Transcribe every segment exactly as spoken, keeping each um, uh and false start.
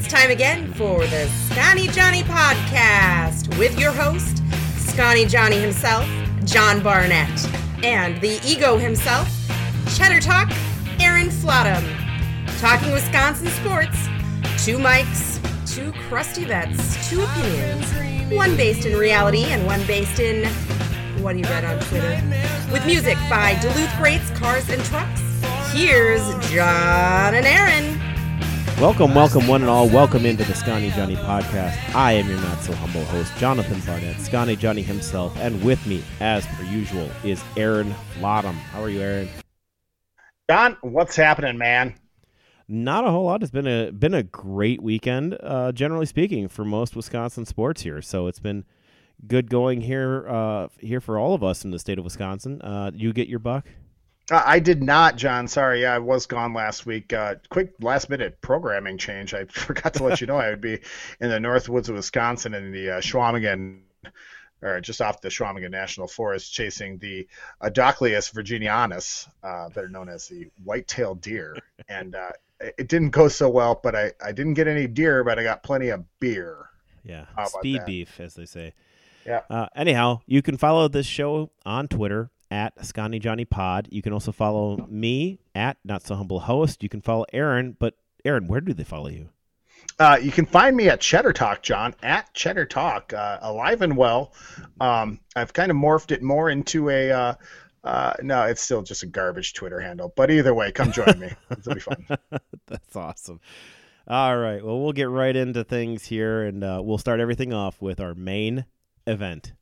It's time again for the Scotty Johnny Podcast with your host, Scotty Johnny himself, John Barnett, and the ego himself, Cheddar Talk, Aaron Flottam. Talking Wisconsin sports, two mics, two crusty vets, two opinions, one based in reality and one based in what he read on Twitter. With music by Duluth Greats Cars and Trucks, here's John and Aaron. Welcome, welcome, one and all. Welcome into the Scotty Johnny Podcast. I am your not-so-humble host, Jonathan Barnett, Scotty Johnny himself, and with me, as per usual, is Aaron Flottam. How are you, Aaron? John, what's happening, man? Not a whole lot. It's been a been a great weekend, uh, generally speaking, for most Wisconsin sports here. So it's been good going here uh, here for all of us in the state of Wisconsin. Uh, you get your buck? Uh, I did not, John. Sorry, yeah, I was gone last week. Uh, quick last-minute programming change. I forgot to let you know I would be in the North Woods of Wisconsin in the uh, Schwamigan, or just off the Schwamigan National Forest, chasing the Adocleus virginianus, uh, better known as the white-tailed deer. And uh, it didn't go so well, but I, I didn't get any deer, but I got plenty of beer. Yeah, speed beef, as they say. Yeah. Uh, anyhow, you can follow this show on Twitter at Scotty Johnny Pod. You can also follow me at Not So Humble Host. You can follow Aaron, but Aaron, where do they follow you? Uh, you can find me at Cheddar Talk, John, at Cheddar Talk, uh, alive and well. Um, I've kind of morphed it more into a, uh, uh, no, it's still just a garbage Twitter handle, but either way, come join me. It'll be fun. That's awesome. All right. Well, we'll get right into things here, and uh, we'll start everything off with our main event.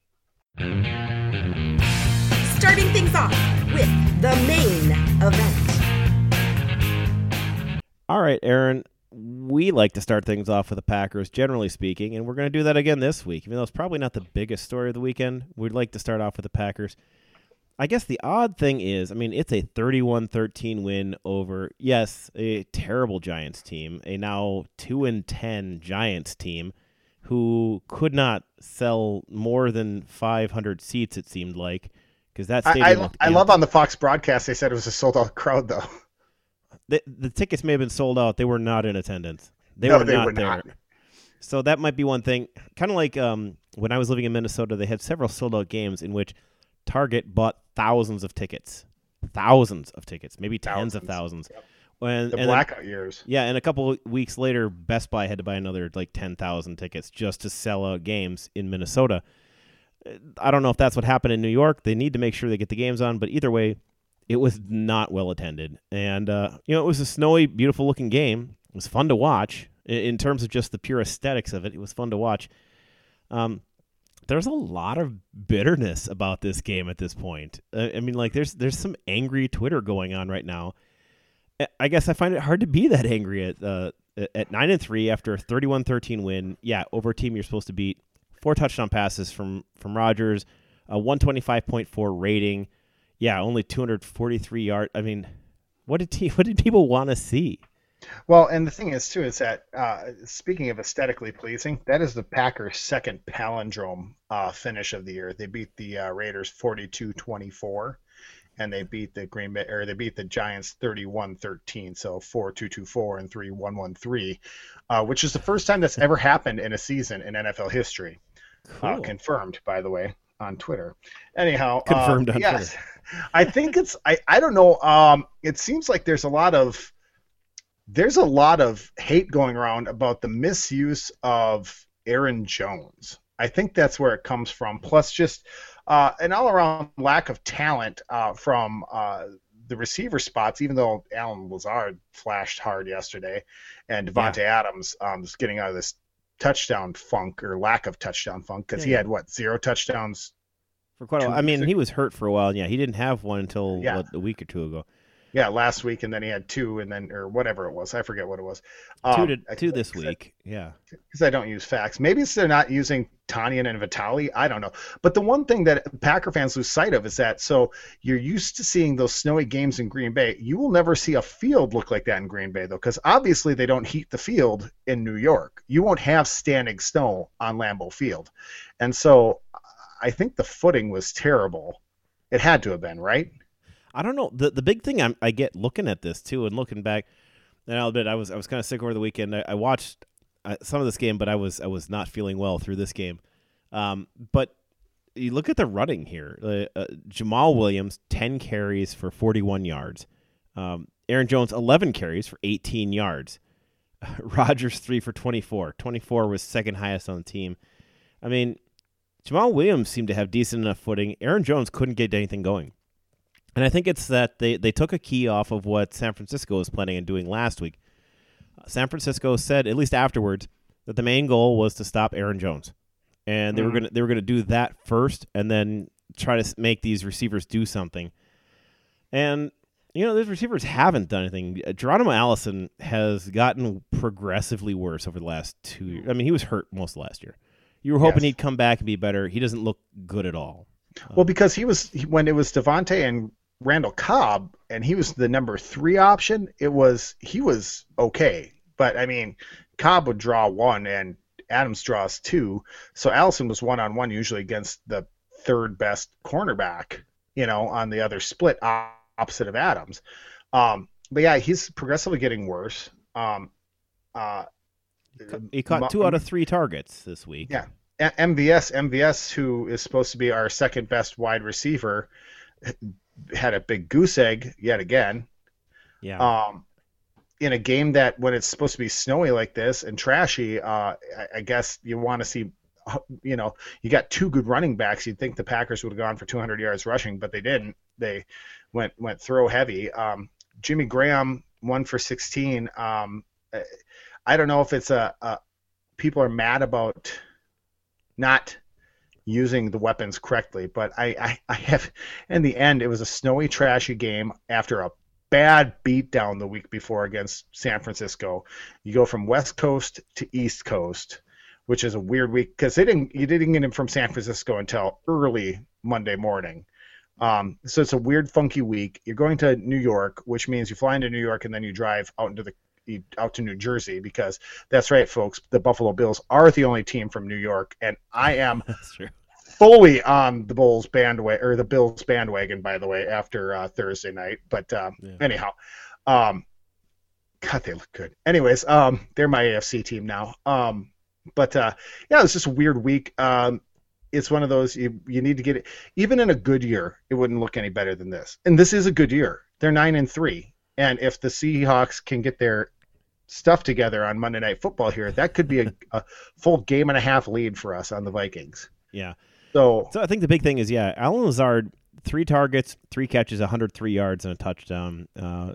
Starting things off with the main event. All right, Aaron, we like to start things off with the Packers, generally speaking, and we're going to do that again this week. Even though it's probably not the biggest story of the weekend, we'd like to start off with the Packers. I guess the odd thing is, I mean, it's a thirty-one thirteen win over, yes, a terrible Giants team, a now two and ten Giants team who could not sell more than five hundred seats, it seemed like. Because that stadium I, I, I love on the Fox broadcast they said it was a sold-out crowd, though. The, the tickets may have been sold out. They were not in attendance. They no, were they not were there. Not. So that might be one thing. Kind of like um, when I was living in Minnesota, they had several sold-out games in which Target bought thousands of tickets. Thousands of tickets, maybe tens thousands. of thousands. Yep. When, the and blackout then, years. Yeah, and a couple of weeks later, Best Buy had to buy another like ten thousand tickets just to sell out games in Minnesota. I don't know if that's what happened in New York. They need to make sure they get the games on, but either way, it was not well attended. And, uh, you know, it was a snowy, beautiful-looking game. It was fun to watch. In terms of just the pure aesthetics of it, it was fun to watch. Um, there's a lot of bitterness about this game at this point. Uh, I mean, like, there's there's some angry Twitter going on right now. I guess I find it hard to be that angry at uh, at nine and three after a thirty-one thirteen win. Yeah, over a team you're supposed to beat. Four touchdown passes from, from Rodgers, a one twenty-five point four rating. Yeah, only two hundred forty-three yards. I mean, what did te- what did people want to see? Well, and the thing is, too, is that uh, speaking of aesthetically pleasing, that is the Packers' second palindrome uh, finish of the year. They beat the uh, Raiders forty-two twenty-four, and they beat the Green Bay, or they beat the Giants thirty-one thirteen. So four two two four and three one one three, uh, which is the first time that's ever happened in a season in N F L history. Cool. Uh, confirmed, by the way, on Twitter. Anyhow, confirmed um, on yes, Twitter. I think it's. I, I don't know. Um, it seems like there's a lot of there's a lot of hate going around about the misuse of Aaron Jones. I think that's where it comes from. Plus, just uh, an all-around lack of talent uh, from uh, the receiver spots. Even though Allen Lazard flashed hard yesterday, and Devontae yeah. Adams um, is getting out of this touchdown funk or lack of touchdown funk because yeah, he had what zero touchdowns for quite a while. I mean, he was hurt for a while. And yeah, he didn't have one until yeah. what, a week or two ago. Yeah, last week, and then he had two, and then or whatever it was. I forget what it was. Um, two to, I, two this week. I, yeah, because I don't use facts. Maybe it's they're not using Tanyan and Vitali. I don't know. But the one thing that Packer fans lose sight of is that so you're used to seeing those snowy games in Green Bay. You will never see a field look like that in Green Bay, though, because obviously they don't heat the field in New York. You won't have standing snow on Lambeau Field, and so I think the footing was terrible. It had to have been, right? I don't know. The the big thing I'm, I get looking at this too and looking back, and I'll admit I was I was kind of sick over the weekend. I, I watched uh, some of this game, but I was I was not feeling well through this game. Um, but you look at the running here. Uh, uh, Jamal Williams, ten carries for forty-one yards. Um, Aaron Jones, eleven carries for eighteen yards. Rodgers, three for twenty-four. twenty-four was second highest on the team. I mean, Jamal Williams seemed to have decent enough footing. Aaron Jones couldn't get anything going. And I think it's that they, they took a key off of what San Francisco was planning on doing last week. Uh, San Francisco said, at least afterwards, that the main goal was to stop Aaron Jones. And they mm-hmm. were going to they were going to do that first and then try to make these receivers do something. And you know, those receivers haven't done anything. Geronimo Allison has gotten progressively worse over the last two years. I mean, he was hurt most of last year. You were hoping yes. he'd come back and be better. He doesn't look good at all. Well, because he was when it was Devontae and Randall Cobb, and he was the number three option. It was he was okay, but I mean, Cobb would draw one and Adams draws two, so Allison was one on one usually against the third best cornerback. You know, on the other split. Opposite of Adams. Um, but yeah, he's progressively getting worse. Um, uh, he caught two out of three targets this week. Yeah. M V S, M V S, who is supposed to be our second best wide receiver, had a big goose egg yet again. Yeah. Um, in a game that when it's supposed to be snowy like this and trashy, uh, I, I guess you want to see, you know, you got two good running backs. You'd think the Packers would have gone for two hundred yards rushing, but they didn't. They went went throw heavy. Um, Jimmy Graham, one for sixteen. Um, I don't know if it's a, a people are mad about not using the weapons correctly, but I, I, I have in the end it was a snowy, trashy game after a bad beatdown the week before against San Francisco. You go from West Coast to East Coast, which is a weird week because they didn't you didn't get him from San Francisco until early Monday morning. Um, so it's a weird, funky week. You're going to New York, which means you fly into New York and then you drive out into the out to New Jersey because that's right, folks. The Buffalo Bills are the only team from New York, and I am that's true. fully on the Bulls bandwagon or the Bills bandwagon, by the way, after uh, Thursday night. But um, yeah. anyhow, um, God, they look good. Anyways, um, they're my A F C team now. Um, but uh, yeah, it's just a weird week. Um, It's one of those you you need to get it. Even in a good year, it wouldn't look any better than this. And this is a good year. They're nine and three, and if the Seahawks can get their stuff together on Monday Night Football here, that could be a, a full game and a half lead for us on the Vikings. Yeah. So, so I think the big thing is yeah, Allen Lazard, three targets, three catches, one hundred three yards, and a touchdown. Uh,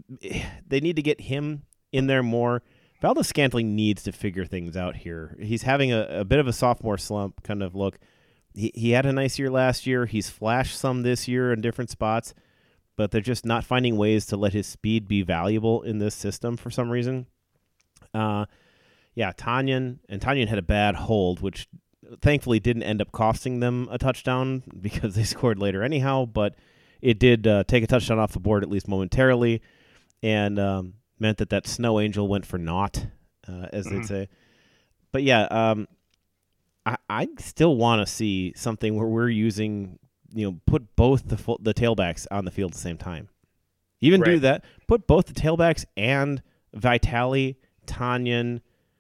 they need to get him in there more. Valdez Scantling needs to figure things out here. He's having a, a bit of a sophomore slump kind of look. He he had a nice year last year. He's flashed some this year in different spots, but they're just not finding ways to let his speed be valuable in this system for some reason. Uh, yeah, Tanyan, and Tanyan had a bad hold, which thankfully didn't end up costing them a touchdown because they scored later anyhow, but it did uh, take a touchdown off the board at least momentarily, and um, meant that that snow angel went for naught, uh, as mm-hmm. they'd say. But yeah, um, I, I still want to see something where we're using, you know, put both the full, the tailbacks on the field at the same time. Even right. do that. Put both the tailbacks and Vitale, Tanyan,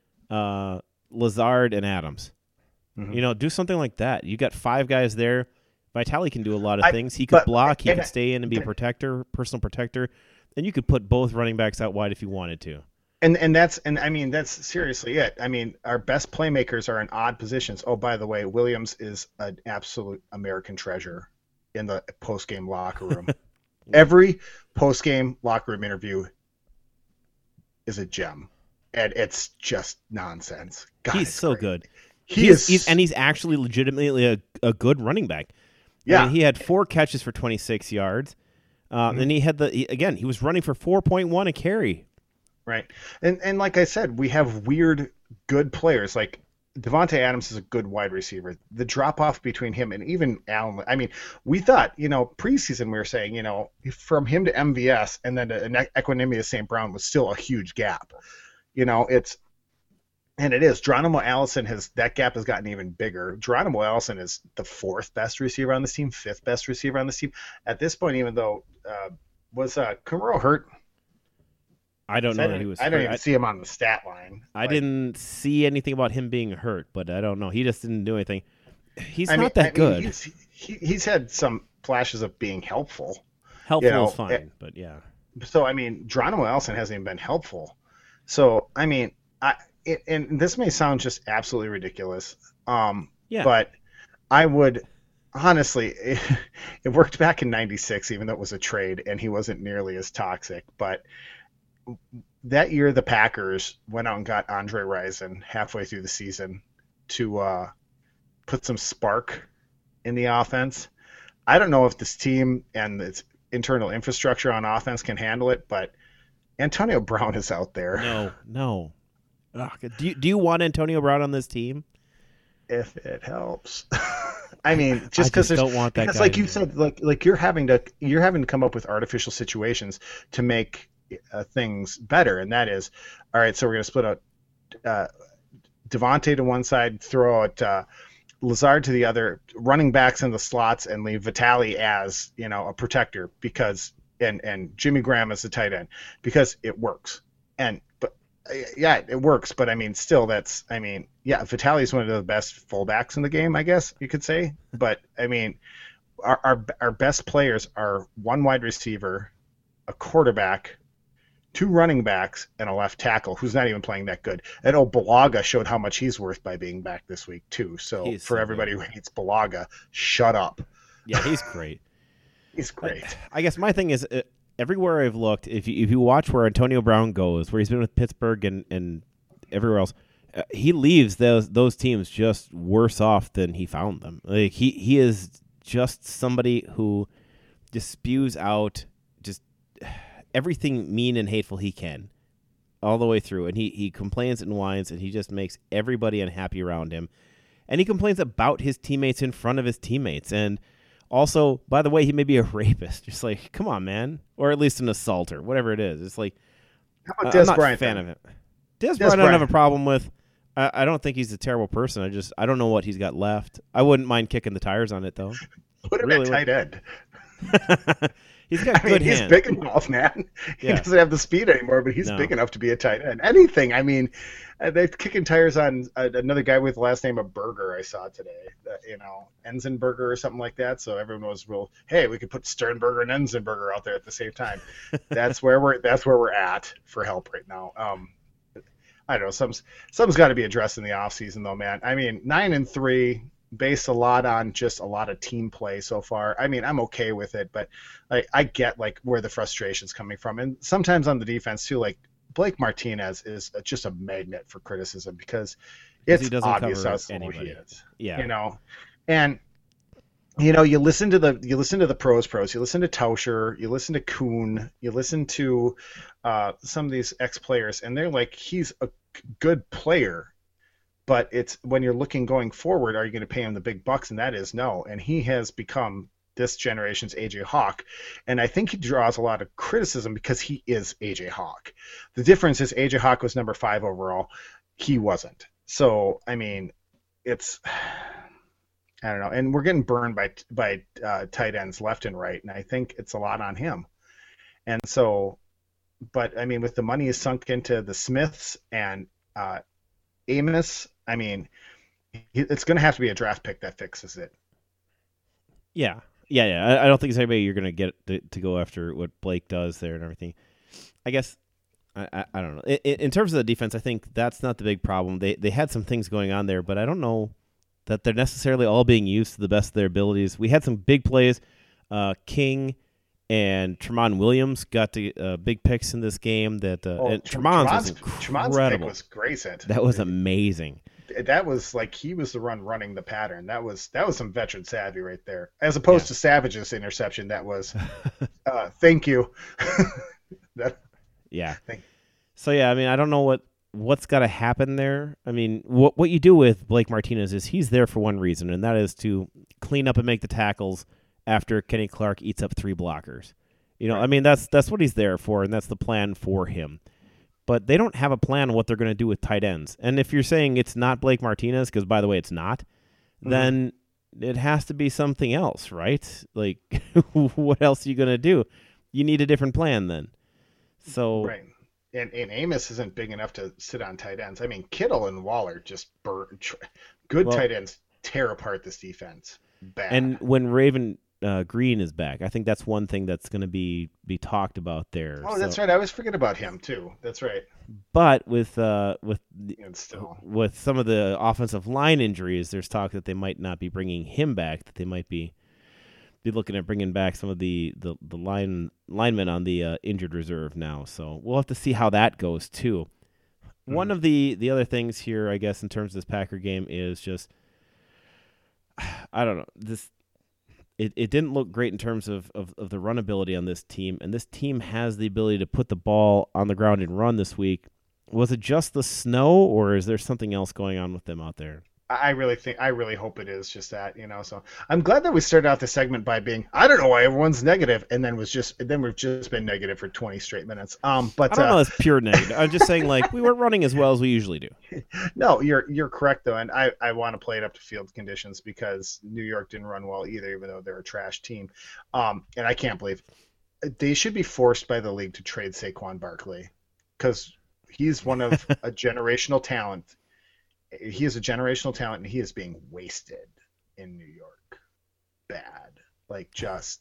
uh, Lazard, and Adams. Mm-hmm. You know, do something like that. You got five guys there. Vitale can do a lot of I, things. He could but, block. He could stay in and be a protector, personal protector. And you could put both running backs out wide if you wanted to. And and that's and I mean that's seriously it. I mean our best playmakers are in odd positions. Oh, by the way, Williams is an absolute American treasure in the post-game locker room. Every post-game locker room interview is a gem, and it's just nonsense. God, he's so great. good. He, he is, is, he's, and he's actually legitimately a, a good running back. Yeah, I mean, he had four catches for twenty-six yards. Uh, mm-hmm. And he had the he, again. He was running for four point one a carry. Right, and and like I said, we have weird good players. Like Devontae Adams is a good wide receiver. The drop off between him and even Allen. I mean, we thought you know preseason we were saying you know from him to M V S and then to Equanimeous Saint Brown was still a huge gap. You know it's. And it is. Geronimo Allison has that gap has gotten even bigger. Geronimo Allison is the fourth best receiver on this team, fifth best receiver on this team at this point. Even though uh, was uh, Kumaro hurt? I don't know I that don't, he was I don't hurt. even I, see him on the stat line. I Like, didn't see anything about him being hurt, but I don't know. He just didn't do anything. He's I not mean, that I mean, good. He's, he, he's had some flashes of being helpful. Helpful you know, is fine, it- but yeah. So, I mean, Geronimo Allison hasn't even been helpful. So, I mean, I it, and this may sound just absolutely ridiculous, um, Yeah. but I would honestly, it, it worked back in ninety-six, even though it was a trade and he wasn't nearly as toxic. But that year, the Packers went out and got Andre Rison halfway through the season to uh, put some spark in the offense. I don't know if this team and its internal infrastructure on offense can handle it, but Antonio Brown is out there. No, no. Ugh, do you do you want Antonio Brown on this team? If it helps. I mean, just because I just don't want that because, guy like you anymore. said, like like you're having to you're having to come up with artificial situations to make uh, things better, and that is, all right. So we're gonna split out uh, Devontae to one side, throw out uh, Lazard to the other, running backs in the slots, and leave Vitale as, you know, a protector because and and Jimmy Graham as the tight end because it works. And but yeah, it works. But I mean, still, that's I mean, yeah, Vitale is one of the best fullbacks in the game, I guess you could say. But I mean, our our, our best players are one wide receiver, a quarterback, two running backs, and a left tackle who's not even playing that good. And oh, Balaga showed how much he's worth by being back this week too. So He's for so everybody good. who hates Balaga, shut up. Yeah, he's great. He's great. I guess my thing is, uh, everywhere I've looked, if you, if you watch where Antonio Brown goes, where he's been with Pittsburgh and, and everywhere else, uh, he leaves those those teams just worse off than he found them. Like he, he is just somebody who just spews out just everything mean and hateful he can all the way through, and he, he complains and whines, and he just makes everybody unhappy around him. And he complains about his teammates in front of his teammates. And also, by the way, he may be a rapist. Just like, come on, man. Or at least an assaulter, whatever it is. It's like, How about I- I'm Des not Bryant? a fan then? of it. Des, Des Bryant I don't have a Bryant. problem with. I, I don't think he's a terrible person. I just, I don't know what he's got left. I wouldn't mind kicking the tires on it, though. Put him really at tight end. He's got I mean, good he's hands. big enough, man. He Yeah. doesn't have the speed anymore, but he's No. big enough to be a tight end. Anything. I mean, uh, they're kicking tires on uh, another guy with the last name of Berger I saw today. Uh, you know, Enzenberger or something like that. So everyone was real. Hey, we could put Sternberger and Enzenberger out there at the same time. That's where we're. That's where we're at for help right now. Um, I don't know. Something's something's got to be addressed in the offseason, though, man. I mean, nine and three. Based a lot on just a lot of team play so far. I mean, I'm okay with it, but like I get like where the frustration's coming from, and sometimes on the defense too. Like Blake Martinez is just a magnet for criticism because it's he doesn't obvious cover how slow he anybody. is. Yeah. You know, and you know, you listen to the you listen to the pros pros. You listen to Tauscher. You listen to Kuhn. You listen to uh, some of these ex players, and they're like, he's a good player. But it's when you're looking going forward, are you going to pay him the big bucks? And that is no. And he has become this generation's A J Hawk. And I think he draws a lot of criticism because he is A J Hawk. The difference is A J Hawk was number five overall. He wasn't. So, I mean, it's, I don't know. And we're getting burned by, by uh, tight ends left and right. And I think it's a lot on him. And so, but I mean, with the money sunk into the Smiths and uh, Amos, I mean, it's going to have to be a draft pick that fixes it. Yeah, yeah, yeah. I, I don't think it's anybody you're going to get to, to go after what Blake does there and everything. I guess I, I, I don't know. In, in terms of the defense, I think that's not the big problem. They they had some things going on there, but I don't know that they're necessarily all being used to the best of their abilities. We had some big plays. Uh, King and Tremont Williams got to uh, big picks in this game. That uh, Oh, and Tre- Tremont's was Tremont's incredible. pick was great. It. That was amazing. That was like he was the one running the pattern. That was that was some veteran savvy right there, as opposed Yeah. to Savage's interception. That was, uh, thank you. that, Yeah. Thank- So yeah, I mean, I don't know what what's got to happen there. I mean, what what you do with Blake Martinez is he's there for one reason, and that is to clean up and make the tackles after Kenny Clark eats up three blockers. You know, Right. I mean, that's that's what he's there for, and that's the plan for him. But they don't have a plan on what they're going to do with tight ends. And if you're saying it's not Blake Martinez, because by the way, it's not, Mhm. then it has to be something else, right? Like, what else are you going to do? You need a different plan then. So right. and, and Amos isn't big enough to sit on tight ends. I mean, Kittle and Waller just burn. Good well, tight ends tear apart this defense. Bad. And when Raven uh, Green is back, I think that's one thing that's going to be be talked about there. Oh, so. That's right. I always forget about him too. That's right. But with uh, with and still. with some of the offensive line injuries, there's talk that they might not be bringing him back. That they might be be looking at bringing back some of the the, the line linemen on the uh, injured reserve now. So we'll have to see how that goes too. Mm-hmm. One of the the other things here, I guess, in terms of this Packer game is just. I don't know. This it, it didn't look great in terms of, of, of the run ability on this team, and this team has the ability to put the ball on the ground and run this week. Was it just the snow, or is there something else going on with them out there? I really think, I really hope it is just that, you know. So I'm glad that we started out the segment by being, I don't know why everyone's negative, and then was just, then we've just been negative for twenty straight minutes. Um, but I don't uh, know, it's pure negative. I'm just saying, like, we weren't running as well as we usually do. No, you're you're correct though, and I, I want to play it up to field conditions because New York didn't run well either, even though they're a trash team. Um, and I can't believe they should be forced by the league to trade Saquon Barkley because he's one of a generational talent. He is a generational talent, and he is being wasted in New York. Bad, like just.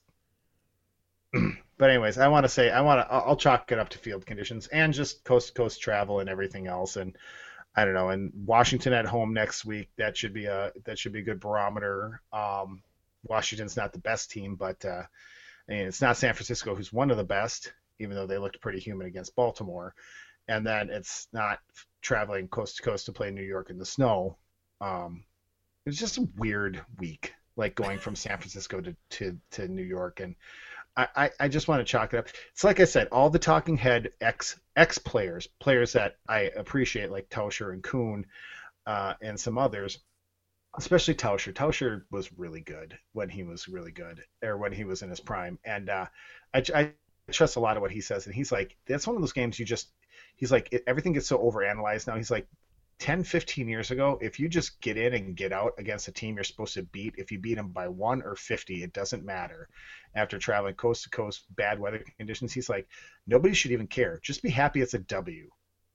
But anyways, I want to say I want to. I'll chalk it up to field conditions and just coast to coast travel and everything else. And I don't know. And Washington at home next week. That should be a that should be a good barometer. Um, Washington's not the best team, but uh, I mean, it's not San Francisco, who's one of the best, even though they looked pretty human against Baltimore. And then it's not traveling coast to coast to play New York in the snow. Um, it was just a weird week, like going from San Francisco to, to, to New York. And I, I, I just want to chalk it up. It's like I said, all the talking head ex ex players, players that I appreciate, like Tauscher and Kuhn uh, and some others, especially Tauscher. Tauscher was really good when he was really good, or when he was in his prime. And uh, I, I trust a lot of what he says. And he's like, that's one of those games you just, he's like, it, everything gets so overanalyzed now. He's like, ten, fifteen years ago, if you just get in and get out against a team you're supposed to beat, if you beat them by one or fifty, it doesn't matter. After traveling coast to coast, bad weather conditions, he's like, nobody should even care. Just be happy it's a W.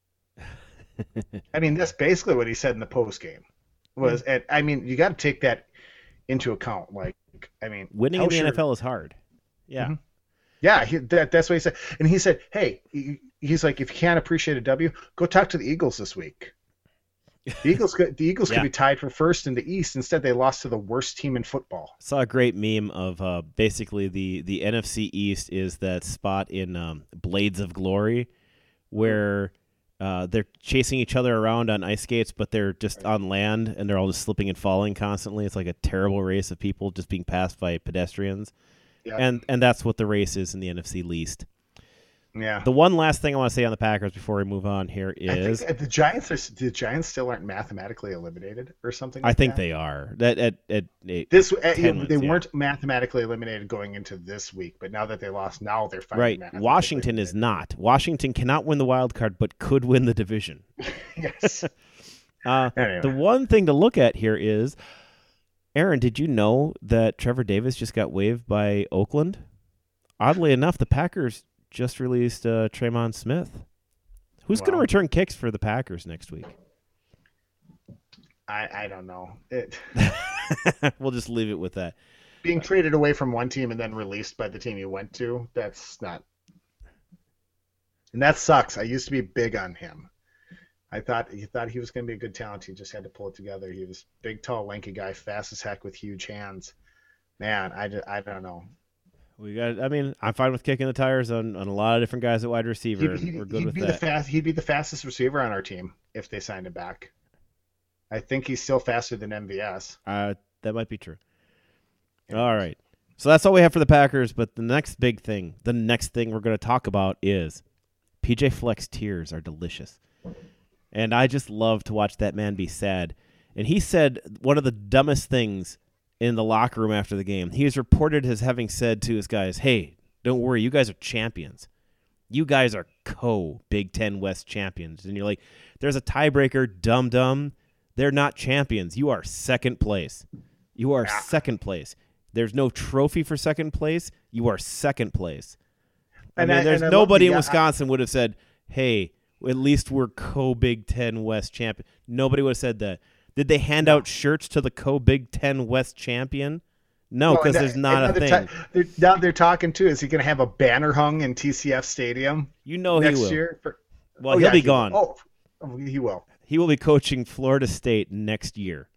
I mean, that's basically what he said in the post game. Was, and I mean, you got to take that into account. Like, I mean, winning in the N F L is hard. Yeah. Mm-hmm. Yeah, he, that, that's what he said. And he said, hey, he, he's like, if you can't appreciate a W, go talk to the Eagles this week. The Eagles, the Eagles yeah. could be tied for first in the East. Instead, they lost to the worst team in football. I saw a great meme of uh, basically the, the N F C East is that spot in um, Blades of Glory where uh, they're chasing each other around on ice skates, but they're just on land, and they're all just slipping and falling constantly. It's like a terrible race of people just being passed by pedestrians. Yeah. And and that's what the race is in the N F C least. Yeah. The one last thing I want to say on the Packers before we move on here is I think the Giants are the Giants still aren't mathematically eliminated or something. I like think that. they are. That at, at, at this at, you know, wins, they yeah. weren't mathematically eliminated going into this week, but now that they lost, now they're finally right. Washington eliminated. is not. Washington cannot win the wild card, but could win the division. Yes. uh, anyway. The one thing to look at here is, Aaron, did you know that Trevor Davis just got waived by Oakland? Oddly enough, the Packers just released uh, Traymon Smith. Who's wow. going to return kicks for the Packers next week? I, I don't know. It We'll just leave it with that. Being traded away from one team and then released by the team you went to, that's not... And that sucks. I used to be big on him. I thought he thought he was going to be a good talent. He just had to pull it together. He was big, tall, lanky guy, fast as heck with huge hands. Man, I, just, I don't know. We got. I mean, I'm fine with kicking the tires on, on a lot of different guys at wide receiver. He'd, he'd, We're good he'd with be that. The fast, he'd be the fastest receiver on our team if they signed him back. I think he's still faster than M V S. Uh, that might be true. All right. So that's all we have for the Packers. But the next big thing, the next thing we're going to talk about is P J Fleck's tears are delicious. And I just love to watch that man be sad. And he said one of the dumbest things in the locker room after the game. He is reported as having said to his guys, hey, don't worry, you guys are champions. You guys are co-Big Ten West champions. And you're like, there's a tiebreaker, dum-dum. They're not champions. You are second place. You are yeah. second place. There's no trophy for second place. You are second place. I and mean, I, there's and nobody the, in Wisconsin I, would have said, hey, at least we're co-Big Ten West champion. Nobody would have said that. Did they hand out shirts to the co-Big Ten West champion? No, because well, there's not a thing. Ta- they're, now they're talking too. Is he going to have a banner hung in T C F Stadium? You know next he will. Year? For, well, oh, he'll yeah, be he gone. Will. Oh, he will. He will be coaching Florida State next year.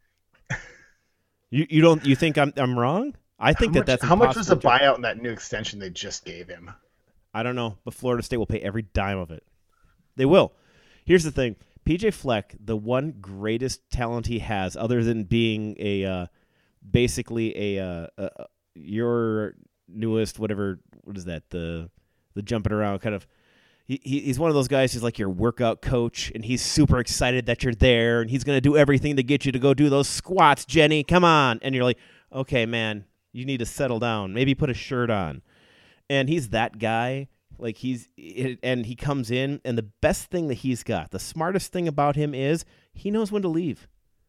you you don't you think I'm I'm wrong? I think how that much, that's how much was the impossible. buyout in that new extension they just gave him? I don't know, but Florida State will pay every dime of it. They will. Here's the thing. P J Fleck, the one greatest talent he has, other than being a uh, basically a, uh, a, a your newest whatever what is that the the jumping around kind of he, he he's one of those guys who's like your workout coach, and he's super excited that you're there, and he's gonna do everything to get you to go do those squats, Jenny. Come on, and you're like, okay, man, you need to settle down. Maybe put a shirt on, and he's that guy. Like he's, and he comes in, and the best thing that he's got, the smartest thing about him is he knows when to leave.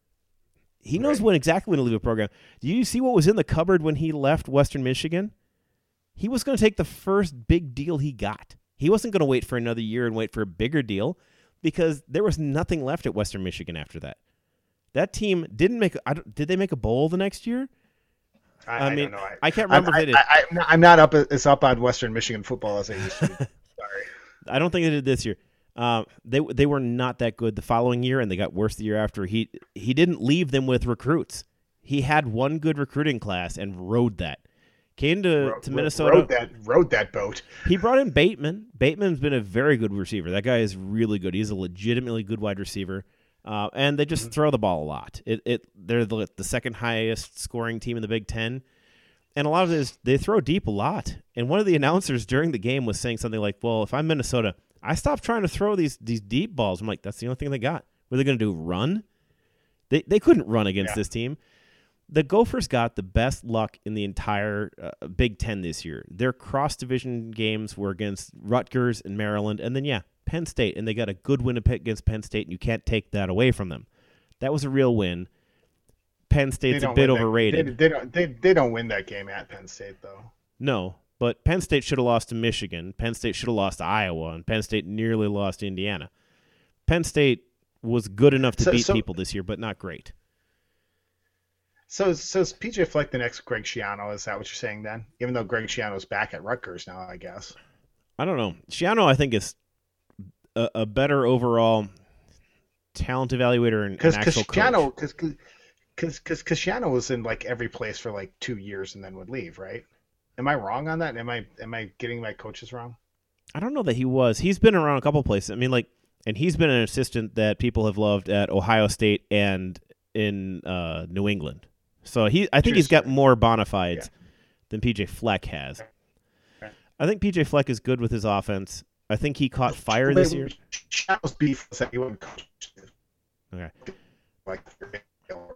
He knows Right. when exactly when to leave a program. Do you see what was in the cupboard when he left Western Michigan? He was going to take the first big deal he got. He wasn't going to wait for another year and wait for a bigger deal because there was nothing left at Western Michigan after that. That team didn't make. I don't, did they make a bowl the next year? I, I I mean, don't know. I, I can't remember I, if they did. I, I, I'm not- I'm not up as up on Western Michigan football as I used to be. Sorry. I don't think they did this year. Uh, they they were not that good the following year, and they got worse the year after. He he didn't leave them with recruits. He had one good recruiting class and rode that. Came to, Ro- to ro- Minnesota. Rode that, rode that boat. He brought in Bateman. Bateman's been a very good receiver. That guy is really good. He's a legitimately good wide receiver. Uh, and they just mm-hmm. throw the ball a lot. It it they're the, the second highest scoring team in the Big Ten. And a lot of it is they throw deep a lot. And one of the announcers during the game was saying something like, well, if I'm Minnesota, I stopped trying to throw these these deep balls. I'm like, that's the only thing they got. What are they going to do, run? They they couldn't run against yeah. this team. The Gophers got the best luck in the entire uh, Big Ten this year. Their cross-division games were against Rutgers and Maryland, and then, yeah, Penn State. And they got a good win against Penn State, and you can't take that away from them. That was a real win. Penn State's a bit overrated. That, they, they don't. They, they don't win that game at Penn State, though. No, but Penn State should have lost to Michigan. Penn State should have lost to Iowa, and Penn State nearly lost to Indiana. Penn State was good enough to so, beat so, people this year, but not great. So, so is P J Fleck the next Greg Schiano? Is that what you're saying then? Even though Greg Schiano's back at Rutgers now, I guess. I don't know. Schiano, I think, is a, a better overall talent evaluator and, and actual Schiano, coach. Because Because because Schiano was in like every place for like two years and then would leave, right? Am I wrong on that? Am I am I getting my coaches wrong? I don't know that he was. He's been around a couple places. I mean, like, and he's been an assistant that people have loved at Ohio State and in uh, New England. So he, I think True he's got story. more bona fides Yeah. than P J Fleck has. Okay. I think P J Fleck is good with his offense. I think he caught fire Wait, this year. Schiano's beef was that he wouldn't coach. Okay. Like, All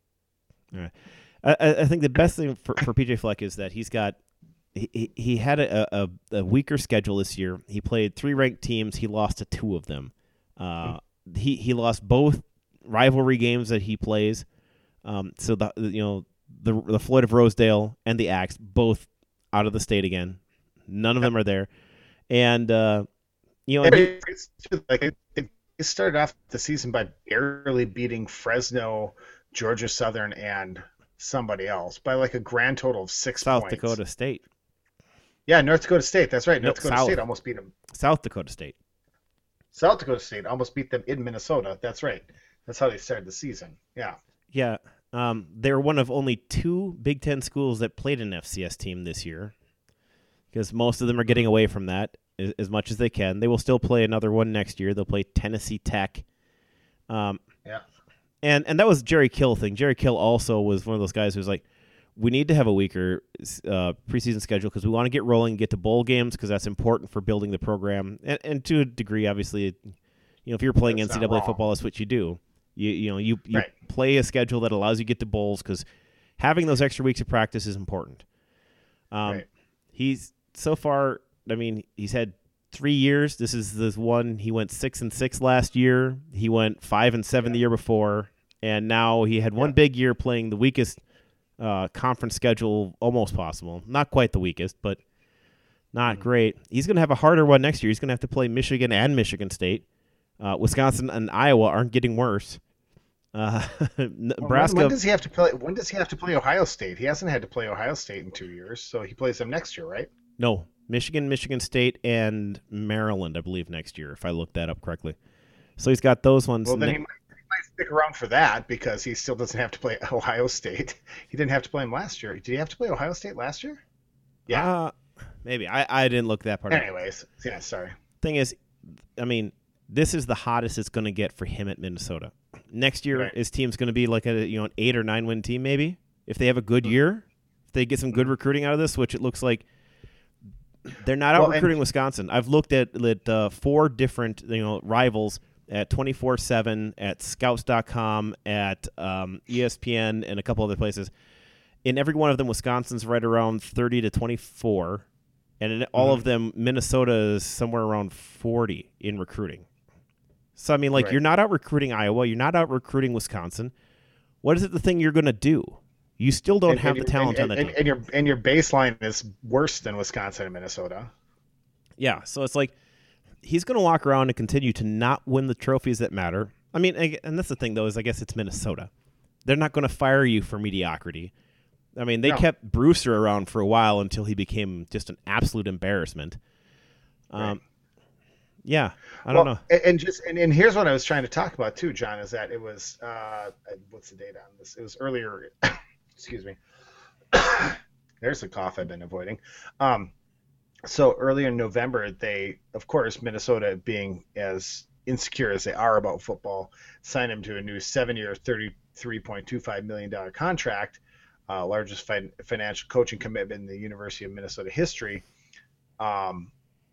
right. I, I think the best thing for, for P J Fleck is that he's got he, he had a, a, a weaker schedule this year. He played three ranked teams. He lost to two of them. Uh, he he lost both rivalry games that he plays. Um, so the you know the the Floyd of Rosedale and the Axe both out of the state again. None of them are there, and uh, you know. And he, it's just like it, it started off the season by barely beating Fresno, Georgia Southern, and somebody else by like a grand total of six South points. Dakota State. Yeah, North Dakota State. That's right. North Nope, Dakota South. State almost beat them. South Dakota State. South Dakota State almost beat them in Minnesota. That's right. That's how they started the season. Yeah. Yeah. Um, they're one of only two Big Ten schools that played an F C S team this year because most of them are getting away from that as, as much as they can. They will still play another one next year. They'll play Tennessee Tech. Um, Yeah. And and that was Jerry Kill thing. Jerry Kill also was one of those guys who was like, we need to have a weaker uh, preseason schedule because we want to get rolling, get to bowl games because that's important for building the program. And, and to a degree, obviously, you know, if you're playing That's N C not double A wrong. football, that's what you do. You you know you, you Right. play a schedule that allows you to get to bowls because having those extra weeks of practice is important. Um, Right. He's so far. I mean, he's had three years. This is this one. He went six and six last year. He went five and seven Yeah. the year before, and now he had one Yeah. big year playing the weakest uh, conference schedule almost possible. Not quite the weakest, but Not mm-hmm. great. He's going to have a harder one next year. He's going to have to play Michigan and Michigan State. Uh, Wisconsin and Iowa aren't getting worse. Uh, Nebraska. When, when does he have to play? When does he have to play Ohio State? He hasn't had to play Ohio State in two years, so he plays them next year, right? No, Michigan, Michigan State, and Maryland, I believe, next year, if I looked that up correctly. So he's got those ones. Well, then he might, he might stick around for that because he still doesn't have to play Ohio State. He didn't have to play him last year. Did he have to play Ohio State last year? Yeah. Uh, maybe. I, I didn't look that part Anyways, up. yeah, sorry. Thing is, I mean, this is the hottest it's going to get for him at Minnesota. Next year, right. his team's going to be like a you know an eight or nine win team, maybe if they have a good mm-hmm. year, if they get some good recruiting out of this, which it looks like they're not out well, recruiting and- Wisconsin. I've looked at, at uh, four different you know rivals at twenty-four seven, at Scouts dot com, at um, E S P N, and a couple other places. In every one of them, Wisconsin's right around thirty to twenty-four, and in all mm-hmm. of them, Minnesota is somewhere around forty in recruiting. So, I mean, like, right. you're not out recruiting Iowa. You're not out recruiting Wisconsin. What is it the thing you're going to do? You still don't and, have and the talent and, on the and, team. And your, and your baseline is worse than Wisconsin and Minnesota. Yeah, so it's like he's going to walk around and continue to not win the trophies that matter. I mean, and that's the thing, though, is I guess it's Minnesota. They're not going to fire you for mediocrity. I mean, they no. kept Brewster around for a while until he became just an absolute embarrassment. Um, right. Yeah, I don't well, know. And just and, and here's what I was trying to talk about too, John, is that it was uh, what's the date on this? It was earlier. excuse me. There's the cough I've been avoiding. Um, so earlier in November, they, of course, Minnesota being as insecure as they are about football, signed him to a new seven-year, thirty-three point two five million dollars contract, uh, largest fi- financial coaching commitment in the University of Minnesota history. Um,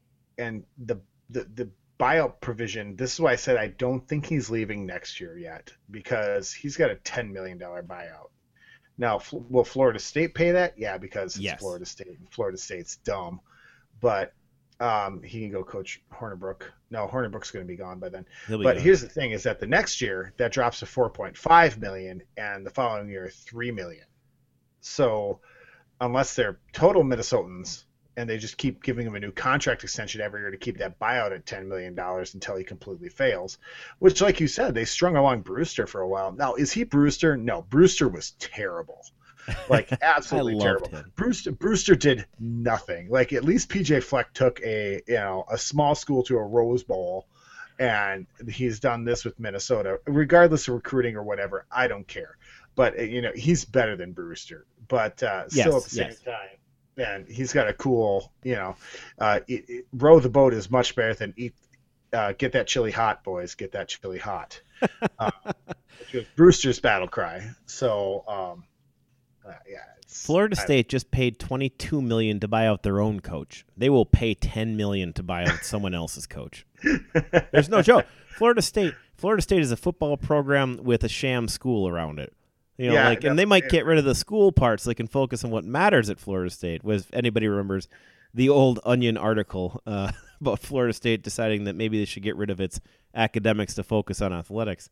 and the The, the buyout provision, this is why I said I don't think he's leaving next year yet, because he's got a ten million dollars buyout. Now, will Florida State pay that? Yeah, because it's yes. Florida State. Florida State's dumb. But um, he can go coach Hornibrook. No, Hornibrook's going to be gone by then. But gone. Here's the thing, is that the next year, that drops to four point five million dollars, and the following year, three million dollars. So unless they're total Minnesotans, and they just keep giving him a new contract extension every year to keep that buyout at ten million dollars until he completely fails, which, like you said, they strung along Brewster for a while. Now, is he Brewster? No, Brewster was terrible. Like, absolutely terrible. Him. Brewster Brewster did nothing. Like, at least P J Fleck took a, you know, a small school to a Rose Bowl, and he's done this with Minnesota. Regardless of recruiting or whatever, I don't care. But, you know, he's better than Brewster. But uh, yes, still at the same yes. time, and he's got a cool, you know, uh, it, it, row the boat is much better than eat. Uh, get that chili hot, boys. Get that chili hot. Uh, which was Brewster's battle cry. So, um, uh, yeah. It's, Florida State I, just paid twenty-two million dollars to buy out their own coach. They will pay ten million dollars to buy out someone else's coach. There's no joke. Florida State. Florida State is a football program with a sham school around it. You know, yeah, like, and they might get rid of the school parts so they can focus on what matters at Florida State. Was if anybody remembers the old Onion article uh, about Florida State deciding that maybe they should get rid of its academics to focus on athletics.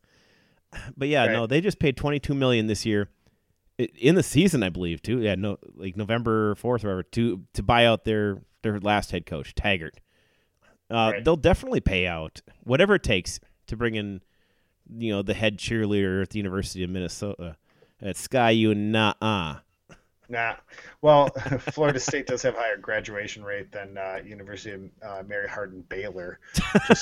But yeah, right. no, they just paid twenty-two million dollars this year in the season, I believe, too. Yeah, no, like November fourth or whatever, to to buy out their their last head coach, Taggart. Uh, right. They'll definitely pay out whatever it takes to bring in, you know, the head cheerleader at the University of Minnesota. At Sky U, nah-uh. Nah. Well, Florida State does have higher graduation rate than uh, University of uh, Mary Hardin Baylor. Just...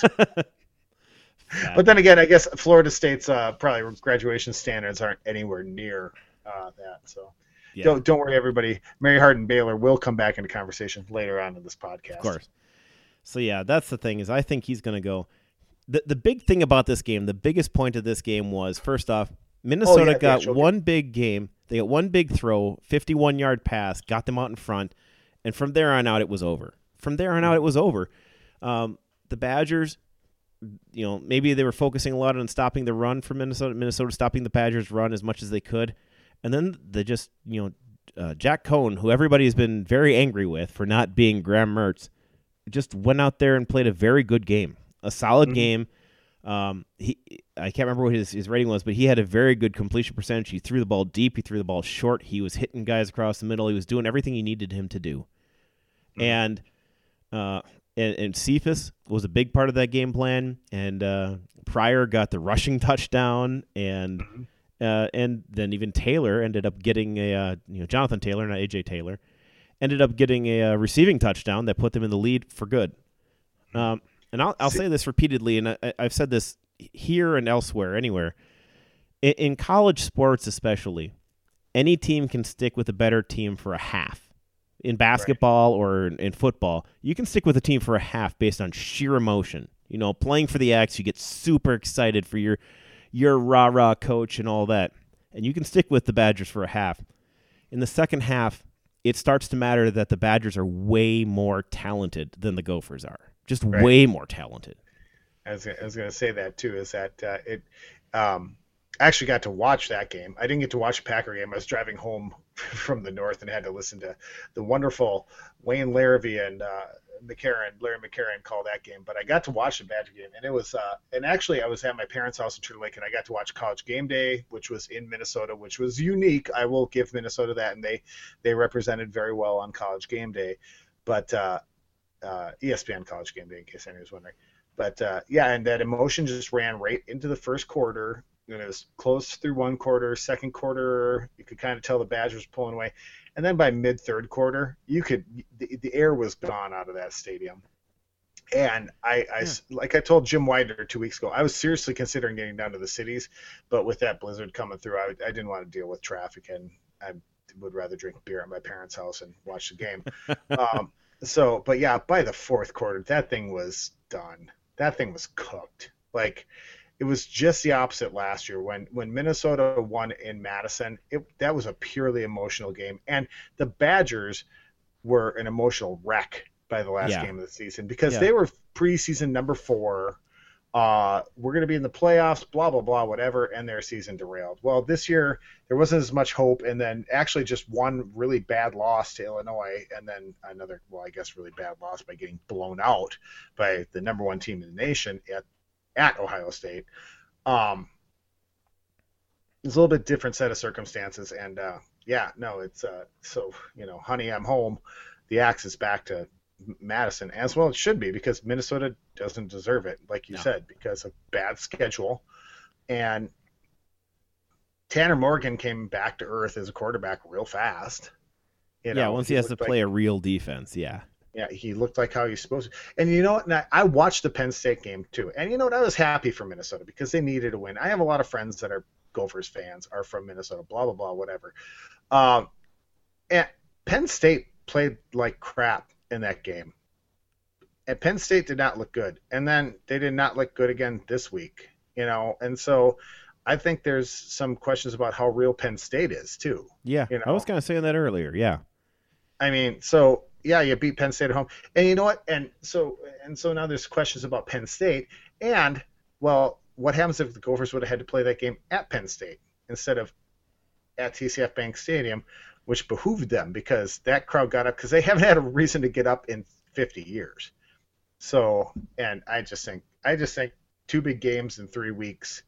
but then again, I guess Florida State's uh, probably graduation standards aren't anywhere near uh, that. So yeah. don't don't worry, everybody. Mary Hardin Baylor will come back into conversation later on in this podcast. Of course. So yeah, that's the thing, is I think he's going to go. The the big thing about this game, the biggest point of this game was, first off, Minnesota oh, yeah, got yeah, one big game. They got one big throw, fifty-one-yard pass, got them out in front, and from there on out, it was over. From there on out, it was over. Um, the Badgers, you know, maybe they were focusing a lot on stopping the run for Minnesota. Minnesota stopping the Badgers' run as much as they could, and then they just, you know, uh, Jack Cohn, who everybody's been very angry with for not being Graham Mertz, just went out there and played a very good game, a solid mm-hmm. game. Um, he, I can't remember what his, his rating was, but he had a very good completion percentage. He threw the ball deep. He threw the ball short. He was hitting guys across the middle. He was doing everything he needed him to do. Mm-hmm. And Uh, and, and Cephas was a big part of that game plan, and uh, Pryor got the rushing touchdown, and Mm-hmm. uh, and then even Taylor ended up getting a uh, you know Jonathan Taylor, not A J Taylor, ended up getting a uh, receiving touchdown that put them in the lead for good. Um, and I'll I'll say this repeatedly, and I, I've said this here and elsewhere, anywhere. In, in college sports, especially, any team can stick with a better team for a half. In basketball right. or in, in football, you can stick with a team for a half based on sheer emotion. You know, playing for the X, you get super excited for your your rah-rah coach and all that. And you can stick with the Badgers for a half. In the second half, it starts to matter that the Badgers are way more talented than the Gophers are. Just right. way more talented. I was, I was going to say that, too, is that uh, it um, – I actually got to watch that game. I didn't get to watch a Packer game. I was driving home from the north and had to listen to the wonderful Wayne Larrivee and uh, McCarron, Larry McCarron call that game. But I got to watch the Badger game, and it was uh, and actually I was at my parents' house in Turtle Lake, and I got to watch College Game Day, which was in Minnesota, which was unique. I will give Minnesota that, and they they represented very well on College Game Day. But uh, uh, E S P N College Game Day, in case anyone was wondering. But uh, yeah, and that emotion just ran right into the first quarter. It was close through one quarter. Second quarter, you could kind of tell the Badgers pulling away. And then by mid-third quarter, you could the, the air was gone out of that stadium. And I, I yeah. like I told Jim Widener two weeks ago, I was seriously considering getting down to the cities, but with that blizzard coming through, I, I didn't want to deal with traffic, and I would rather drink beer at my parents' house and watch the game. um, so, but yeah, by the fourth quarter, that thing was done. That thing was cooked. Like, it was just the opposite last year when, when Minnesota won in Madison. It, that was a purely emotional game, and the Badgers were an emotional wreck by the last yeah. game of the season because yeah. they were preseason number four. Uh, we're going to be in the playoffs, blah blah blah, whatever, and their season derailed. Well, this year there wasn't as much hope, and then actually just one really bad loss to Illinois, and then another, well, I guess really bad loss by getting blown out by the number one team in the nation at. at Ohio State. Um, it's a little bit different set of circumstances. And, uh, yeah, no, it's uh, so, you know, honey, I'm home. The axe is back to Madison, as well it should be, because Minnesota doesn't deserve it, like you no. said, because of bad schedule. And Tanner Morgan came back to earth as a quarterback real fast. You know, yeah, once he, he has to like, play a real defense, yeah. Yeah, he looked like how he's supposed to. And you know what? I, I watched the Penn State game, too. And you know what? I was happy for Minnesota because they needed a win. I have a lot of friends that are Gophers fans, are from Minnesota, blah, blah, blah, whatever. Um, and Penn State played like crap in that game. And Penn State did not look good. And then they did not look good again this week, you know. And so I think there's some questions about how real Penn State is, too. Yeah, you know? I was kind of saying that earlier, yeah. I mean, so... yeah, you beat Penn State at home. And you know what? And so and so now there's questions about Penn State. And, well, what happens if the Gophers would have had to play that game at Penn State instead of at T C F Bank Stadium, which behooved them because that crowd got up because they haven't had a reason to get up in fifty years. So, and I just think I just think two big games in three weeks,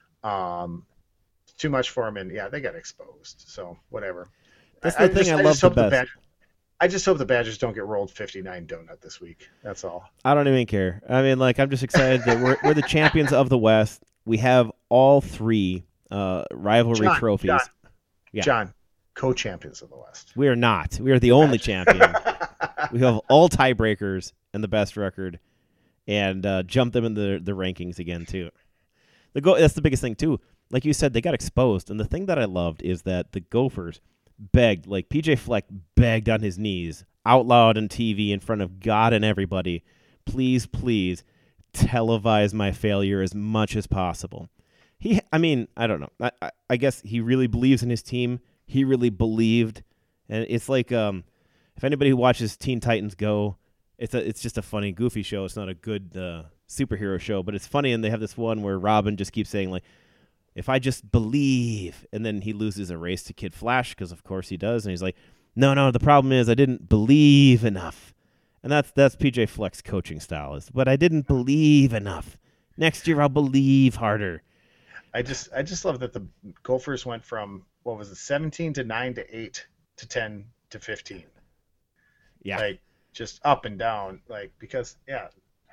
um, too much for them. And, yeah, they got exposed. So, whatever. That's the I, thing I, just, I love the best. The I just hope the Badgers don't get rolled fifty-nine donut this week. That's all. I don't even care. I mean, like, I'm just excited that we're we're the champions of the West. We have all three uh, rivalry John, trophies. John, yeah. John, co-champions of the West. We are not. We are the only champion. We have all tiebreakers and the best record, and uh, jump them in the the rankings again too. The go. That's the biggest thing too. Like you said, they got exposed, and the thing that I loved is that the Gophers begged, like P J Fleck begged on his knees out loud on T V in front of God and everybody, please, please televise my failure as much as possible. He, I mean, I don't know. I, I, I guess he really believes in his team. He really believed, and it's like um, if anybody who watches Teen Titans Go, it's a, it's just a funny, goofy show. It's not a good uh, superhero show, but it's funny, and they have this one where Robin just keeps saying like, if I just believe, and then he loses a race to Kid Flash, because of course he does, and he's like, no, no, the problem is I didn't believe enough. And that's that's P J Fleck's coaching style, is, but I didn't believe enough. Next year I'll believe harder. I just I just love that the Gophers went from, what was it, seventeen to nine to eight to ten to fifteen. Yeah. Like, just up and down, like because yeah,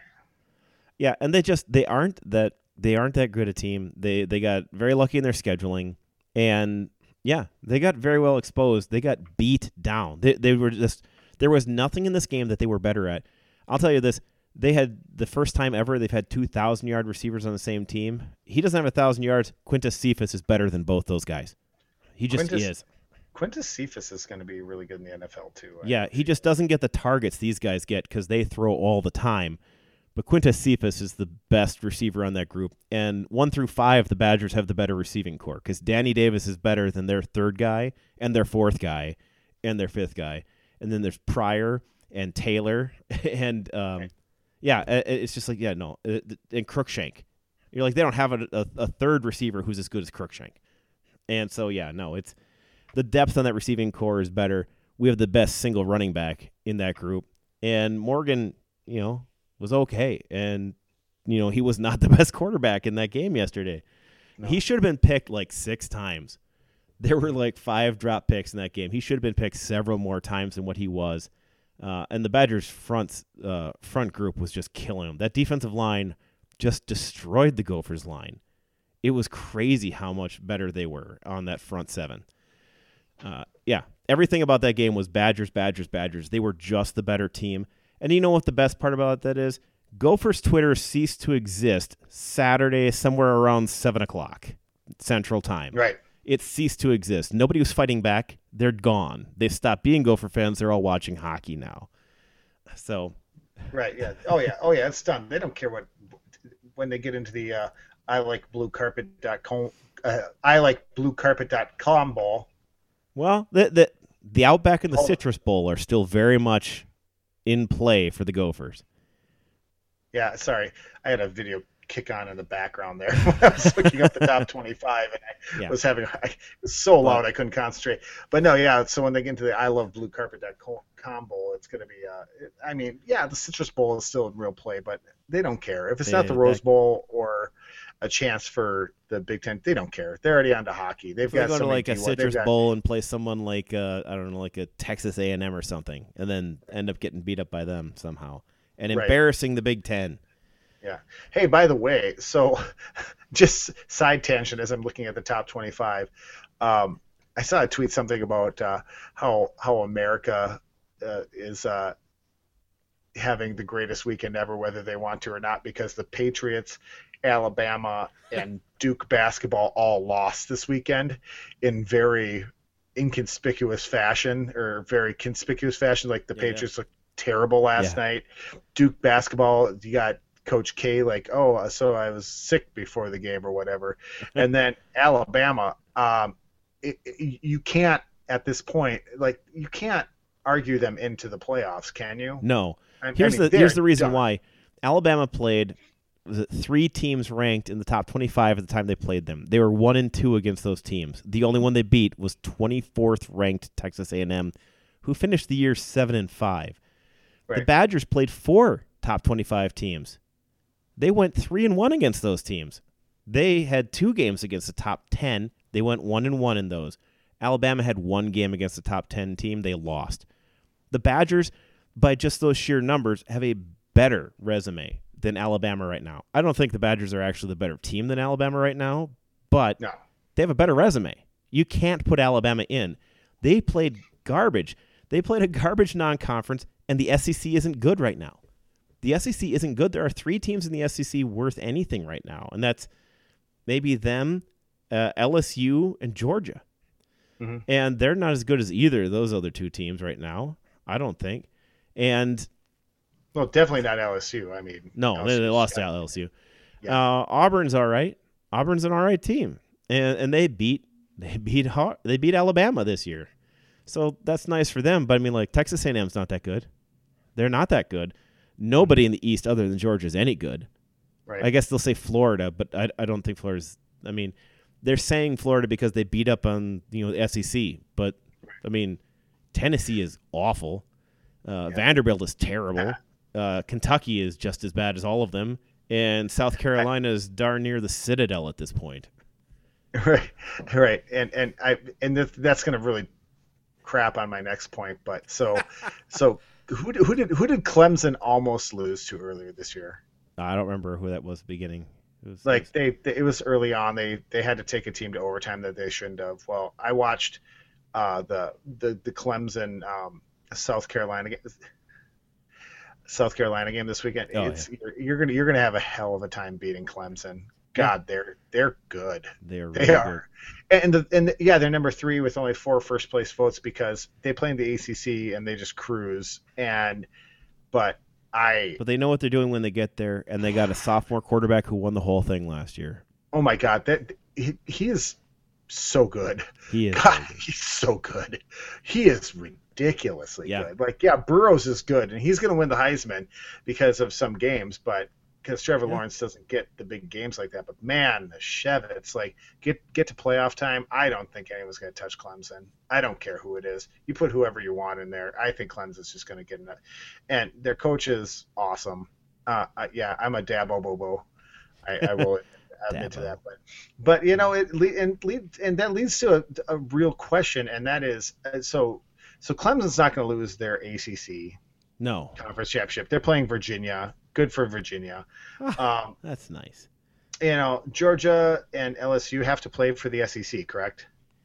yeah, and they just they aren't that they aren't that good a team. They they got very lucky in their scheduling, and yeah, they got very well exposed. They got beat down. They they were just there was nothing in this game that they were better at. I'll tell you this. They had the first time ever they've had two thousand yard receivers on the same team. He doesn't have one thousand yards. Quintus Cephas is better than both those guys. He just Quintus, is. Quintus Cephas is going to be really good in the N F L too. I Yeah, he just doesn't get the targets these guys get because they throw all the time. But Quintus Cephas is the best receiver on that group. And one through five, the Badgers have the better receiving core because Danny Davis is better than their third guy and their fourth guy and their fifth guy. And then there's Pryor and Taylor and um, Okay. yeah, it's just like yeah, no, and Crookshank. You're like they don't have a, a, a third receiver who's as good as Crookshank. And so yeah, no, it's the depth on that receiving core is better. We have the best single running back in that group, and Morgan, you know, was okay, and you know he was not the best quarterback in that game yesterday. No. He should have been picked like six times. There were like five drop picks in that game. He should have been picked several more times than what he was. Uh, and the Badgers' front uh, front group was just killing him. That defensive line just destroyed the Gophers' line. It was crazy how much better they were on that front seven. Uh, yeah, everything about that game was Badgers, Badgers, Badgers. They were just the better team. And you know what the best part about that is? Gophers Twitter ceased to exist Saturday somewhere around seven o'clock Central Time. Right. It ceased to exist. Nobody was fighting back. They're gone. They've stopped being Gopher fans. They're all watching hockey now. So, Right. Yeah. Oh yeah. Oh yeah. It's done. They don't care what when they get into the uh, I like blue carpet dot com uh, I like blue carpet dot com ball. well, the the the Outback and the Oh. Citrus Bowl are still very much in play for the Gophers. Yeah. Sorry, I had a video kick on in the background there when I was looking up the top twenty-five, and I Yeah. was having I, it was so loud I couldn't concentrate. But no, yeah. So when they get into the I love blue carpet dot com bowl, it's going to be. Uh, it, I mean, yeah, the Citrus Bowl is still in real play, but they don't care if it's not the They- Rose that- Bowl or a chance for the Big Ten. They don't care. They're already on to hockey. They've If we got go to so many like a D one they've Citrus got- Bowl and play someone like uh, I don't know, like a Texas A and M or something, and then end up getting beat up by them somehow and Right. embarrassing the Big Ten. Yeah. Hey, by the way, so just side tangent as I'm looking at the top twenty-five, um, I saw a tweet something about uh, how how America uh, is uh, having the greatest weekend ever, whether they want to or not, because the Patriots, Alabama, and Duke basketball all lost this weekend in very inconspicuous fashion or very conspicuous fashion. Like the Yeah, yeah. Patriots looked terrible last Yeah. night. Duke basketball, you got Coach K like, oh, so I was sick before the game or whatever. And then Alabama, um, it, it- you can't at this point, like you can't argue them into the playoffs, can you? No. I- I Here's mean, the here's they're the reason done. why Alabama played was it three teams ranked in the top twenty-five at the time they played them. They were one and two against those teams. The only one they beat was twenty-fourth ranked Texas A and M, who finished the year seven and five. The Right. Badgers played four top twenty-five teams. They went three and one against those teams. They had two games against the top ten. They went one and one in those. Alabama had one game against the top ten team. They lost. The Badgers, by just those sheer numbers, have a better resume than Alabama right now. I don't think the Badgers are actually the better team than Alabama right now, but No. they have a better resume. You can't put Alabama in. They played garbage. They played a garbage non-conference, and the S E C isn't good right now. The S E C isn't good. There are three teams in the S E C worth anything right now, and that's maybe them, uh, L S U, and Georgia. Mhm. And they're not as good as either of those other two teams right now, I don't think. And Well, definitely not L S U. I mean, no, they, they L S U's lost to got- L S U. Yeah. Uh, Auburn's all right. Auburn's an all right team, and and they beat they beat Har- they beat Alabama this year, so that's nice for them. But I mean, like Texas A and M's not that good. They're not that good. Nobody in the East other than Georgia is any good. Right. I guess they'll say Florida, but I I don't think Florida's. I mean, they're saying Florida because they beat up on you know the S E C, but I mean, Tennessee is awful. Uh, Yeah. Vanderbilt is terrible. Uh, Kentucky is just as bad as all of them, and South Carolina is darn near the Citadel at this point. Right, right, and and I and th- that's going to really crap on my next point. But so so who did, who did who did Clemson almost lose to earlier this year? I don't remember who that was at the beginning. It was Like they, they, it was early on. They they had to take a team to overtime that they shouldn't have. Well, I watched uh, the the the Clemson um, South Carolina game, South Carolina game this weekend. Oh, it's you're, you're gonna you're gonna have a hell of a time beating Clemson. God, they're they're good. they're They really are, and the, and the, yeah, they're number three with only four first place votes because they play in the A C C and they just cruise. And but I But they know what they're doing when they get there, and they got a sophomore quarterback who won the whole thing last year. oh my God, that he, he is so good. He is. God, really good. he's so good. He is ridiculously Yeah. good. Like, yeah, Burrows is good, and he's going to win the Heisman because of some games, but because Trevor Yeah. Lawrence doesn't get the big games like that. But man, the Chevets, like, get get to playoff time. I don't think anyone's going to touch Clemson. I don't care who it is. You put whoever you want in there. I think Clemson's just going to get in it. And their coach is awesome. Uh, uh, yeah, I'm a Dabo Bobo. I, I will admit to Dabo. that, but but you know it le- and lead and that leads to a, a real question, and that is uh, so so Clemson's not going to lose their A C C No. conference championship. They're playing Virginia. Good for Virginia. Um, That's nice. you know Georgia and L S U have to play for the S E C, correct?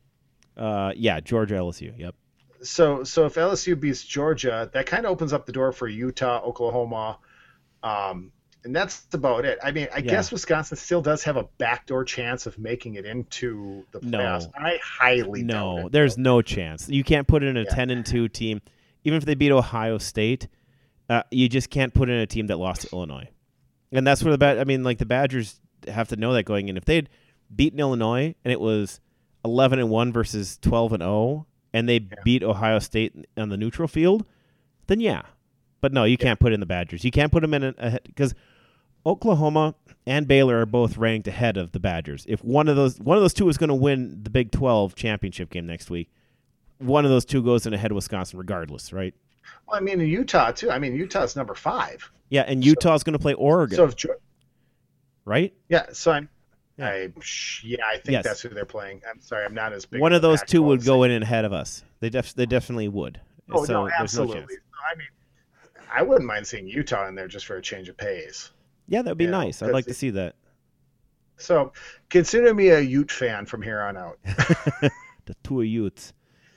Uh, yeah, Georgia L S U. Yep. So so if L S U beats Georgia, that kind of opens up the door for Utah, Oklahoma. Um, And that's about it. I mean, I Yeah. guess Wisconsin still does have a backdoor chance of making it into the No. playoffs. I highly doubt No, it. there's no chance. You can't put in a Yeah. ten and two team, even if they beat Ohio State. Uh, you just can't put in a team that lost to Illinois, and that's where the bad. I mean, like the Badgers have to know that going in. If they'd beaten Illinois and it was eleven and one versus twelve and zero, and they Yeah. beat Ohio State on the neutral field, then yeah. But no, you can't put in the Badgers. You can't put them in a because Oklahoma and Baylor are both ranked ahead of the Badgers. If one of those one of those two is going to win the Big twelve championship game next week, one of those two goes in ahead of Wisconsin regardless, right? Well, I mean, in Utah too. I mean, Utah's number five. Yeah, and Utah's going to play Oregon, So if Geo- right? yeah, so I'm. Yeah. I yeah, I think Yes. that's who they're playing. I'm sorry, I'm not as big. One in of the those Pac two twelve would as go I- in ahead of us. They def- they definitely would. Oh so no, there's no absolutely. chance. I mean, I wouldn't mind seeing Utah in there just for a change of pace. Yeah, that'd be You know, nice. I'd 'cause like to it- see that. So consider me a Ute fan from here on out, The two of Utes.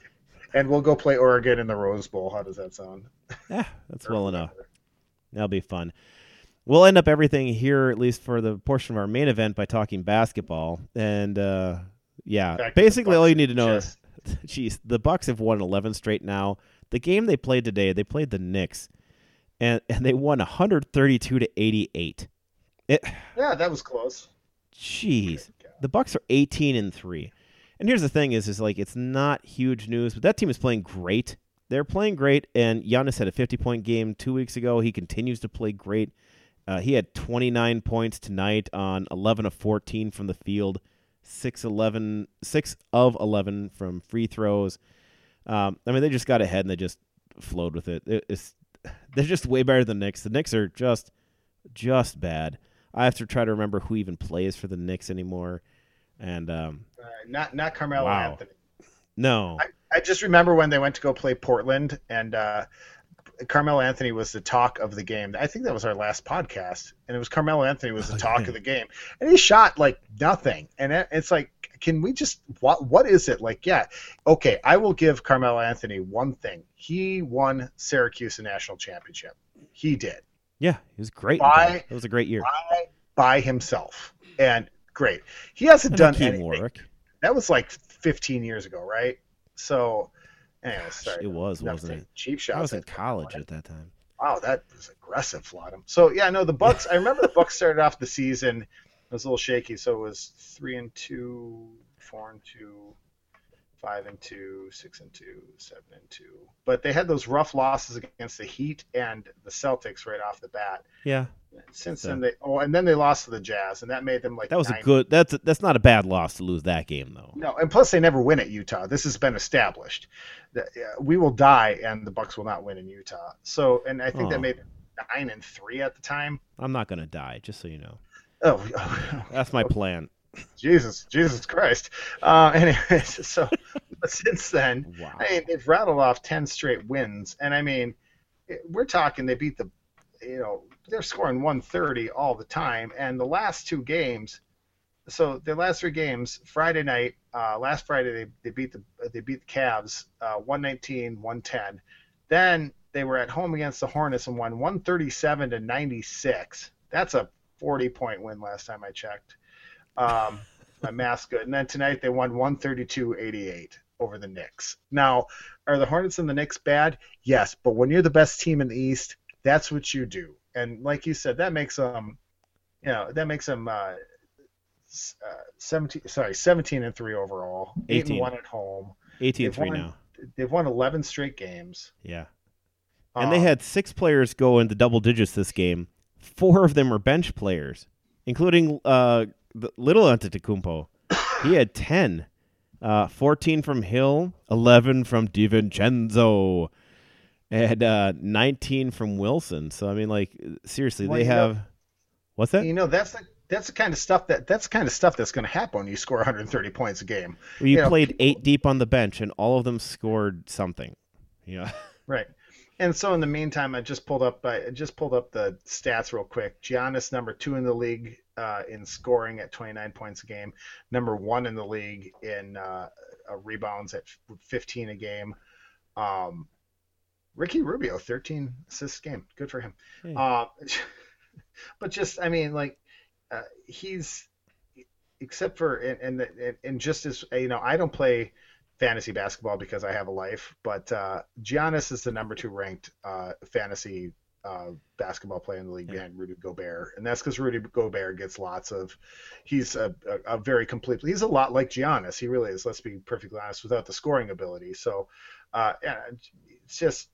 and we'll go play Oregon in the Rose Bowl. How does that sound? Yeah, that's Or well enough. whatever. That'll be fun. We'll end up everything here, at least for the portion of our main event, by talking basketball. And uh, yeah, Back to the basically all Bucks you need to know chest. is, geez, the Bucks have won eleven straight now. The game they played today, they played the Knicks, and and they won one thirty-two to eighty-eight. It, Yeah, that was close. jeez, the Bucks are eighteen and three. And here's the thing: is is like it's not huge news, but that team is playing great. They're playing great, and Giannis had a fifty-point game two weeks ago. He continues to play great. Uh, he had twenty-nine points tonight on eleven of fourteen from the field, six, eleven, six of eleven from free throws. Um, I mean, they just got ahead and they just flowed with it. it it's, they're just way better than the Knicks. The Knicks are just, just bad. I have to try to remember who even plays for the Knicks anymore. And um, Uh, not not Carmelo Wow. Anthony. no, I, I just remember when they went to go play Portland, and uh, Carmelo Anthony was the talk of the game. I think that was our last podcast, and it was Carmelo Anthony was the Oh, talk yeah. of the game, and he shot like nothing. And it, it's like, can we just what what is it like? Yeah, okay, I will give Carmelo Anthony one thing: he won Syracuse a national championship. He did yeah, he was great. By- It was a great year. by by himself, and great. He hasn't And done Hakeem anything. Warwick. That was like fifteen years ago, right? So, anyway, sorry. It was, Not wasn't to it? Cheap shots. I was in at- college at that time. Wow, that was aggressive, Flottam. So yeah, no, the Bucks. I remember the Bucks started off the season. It was a little shaky, so it was three and two, four and two, five and two, six and two, seven and two. But they had those rough losses against the Heat and the Celtics right off the bat. Yeah, Since So- then, they oh, and then they lost to the Jazz, and that made them like that was a nine- good. That's a, that's not a bad loss to lose that game though. No, and plus they never win at Utah. This has been established. That, uh, we will die, and the Bucks will not win in Utah. So, and I think Oh. that made them nine and three at the time. I'm not gonna die, just so you know. Oh, oh That's my plan. Jesus, Jesus Christ. Uh, anyways, so but since then, Wow. I mean, they've rattled off ten straight wins, and I mean, we're talking they beat the, you know, they're scoring one thirty all the time. And the last two games, so their last three games, Friday night, uh, last Friday they, they beat the they beat the Cavs uh, one nineteen, one ten. Then they were at home against the Hornets and won one thirty-seven to ninety-six. That's a forty point win last time I checked. Um, my math's good. And then tonight they won one thirty-two eighty-eight over the Knicks. Now, are the Hornets and the Knicks bad? Yes, but when you're the best team in the East, that's what you do. And like you said, that makes them, you know, that makes them uh, uh, seventeen. Sorry, seventeen and three overall. Eight and one at home. eighteen and three won, now. They've won eleven straight games. Yeah. And they had six players go into double digits this game. Four of them were bench players, including uh, the little Antetokounmpo. He had ten. Uh, fourteen from Hill, eleven from DiVincenzo, and uh, nineteen from Wilson. So, I mean, like, seriously, well, they have... Know, what's that? You know, that's the, that's the kind of stuff that that's the kind of stuff that's going to happen when you score one hundred thirty points a game. Well, you, you played know, eight deep on the bench, and all of them scored something. Yeah. Right. And so in the meantime, I just pulled up I just pulled up the stats real quick. Giannis, number two in the league uh, in scoring at twenty-nine points a game. Number one in the league in uh, uh, rebounds at fifteen a game. Um, Ricky Rubio, thirteen assists a game. Good for him. Hey. Uh, but just, I mean, like, uh, he's, except for, and, and, and just as, you know, I don't play fantasy basketball because I have a life, but uh, Giannis is the number two ranked uh, fantasy uh, basketball player in the league behind Rudy Gobert, and that's because Rudy Gobert gets lots of. He's a, a, a very complete. He's a lot like Giannis. He really is. Let's be perfectly honest. Without the scoring ability, so uh, yeah, it's just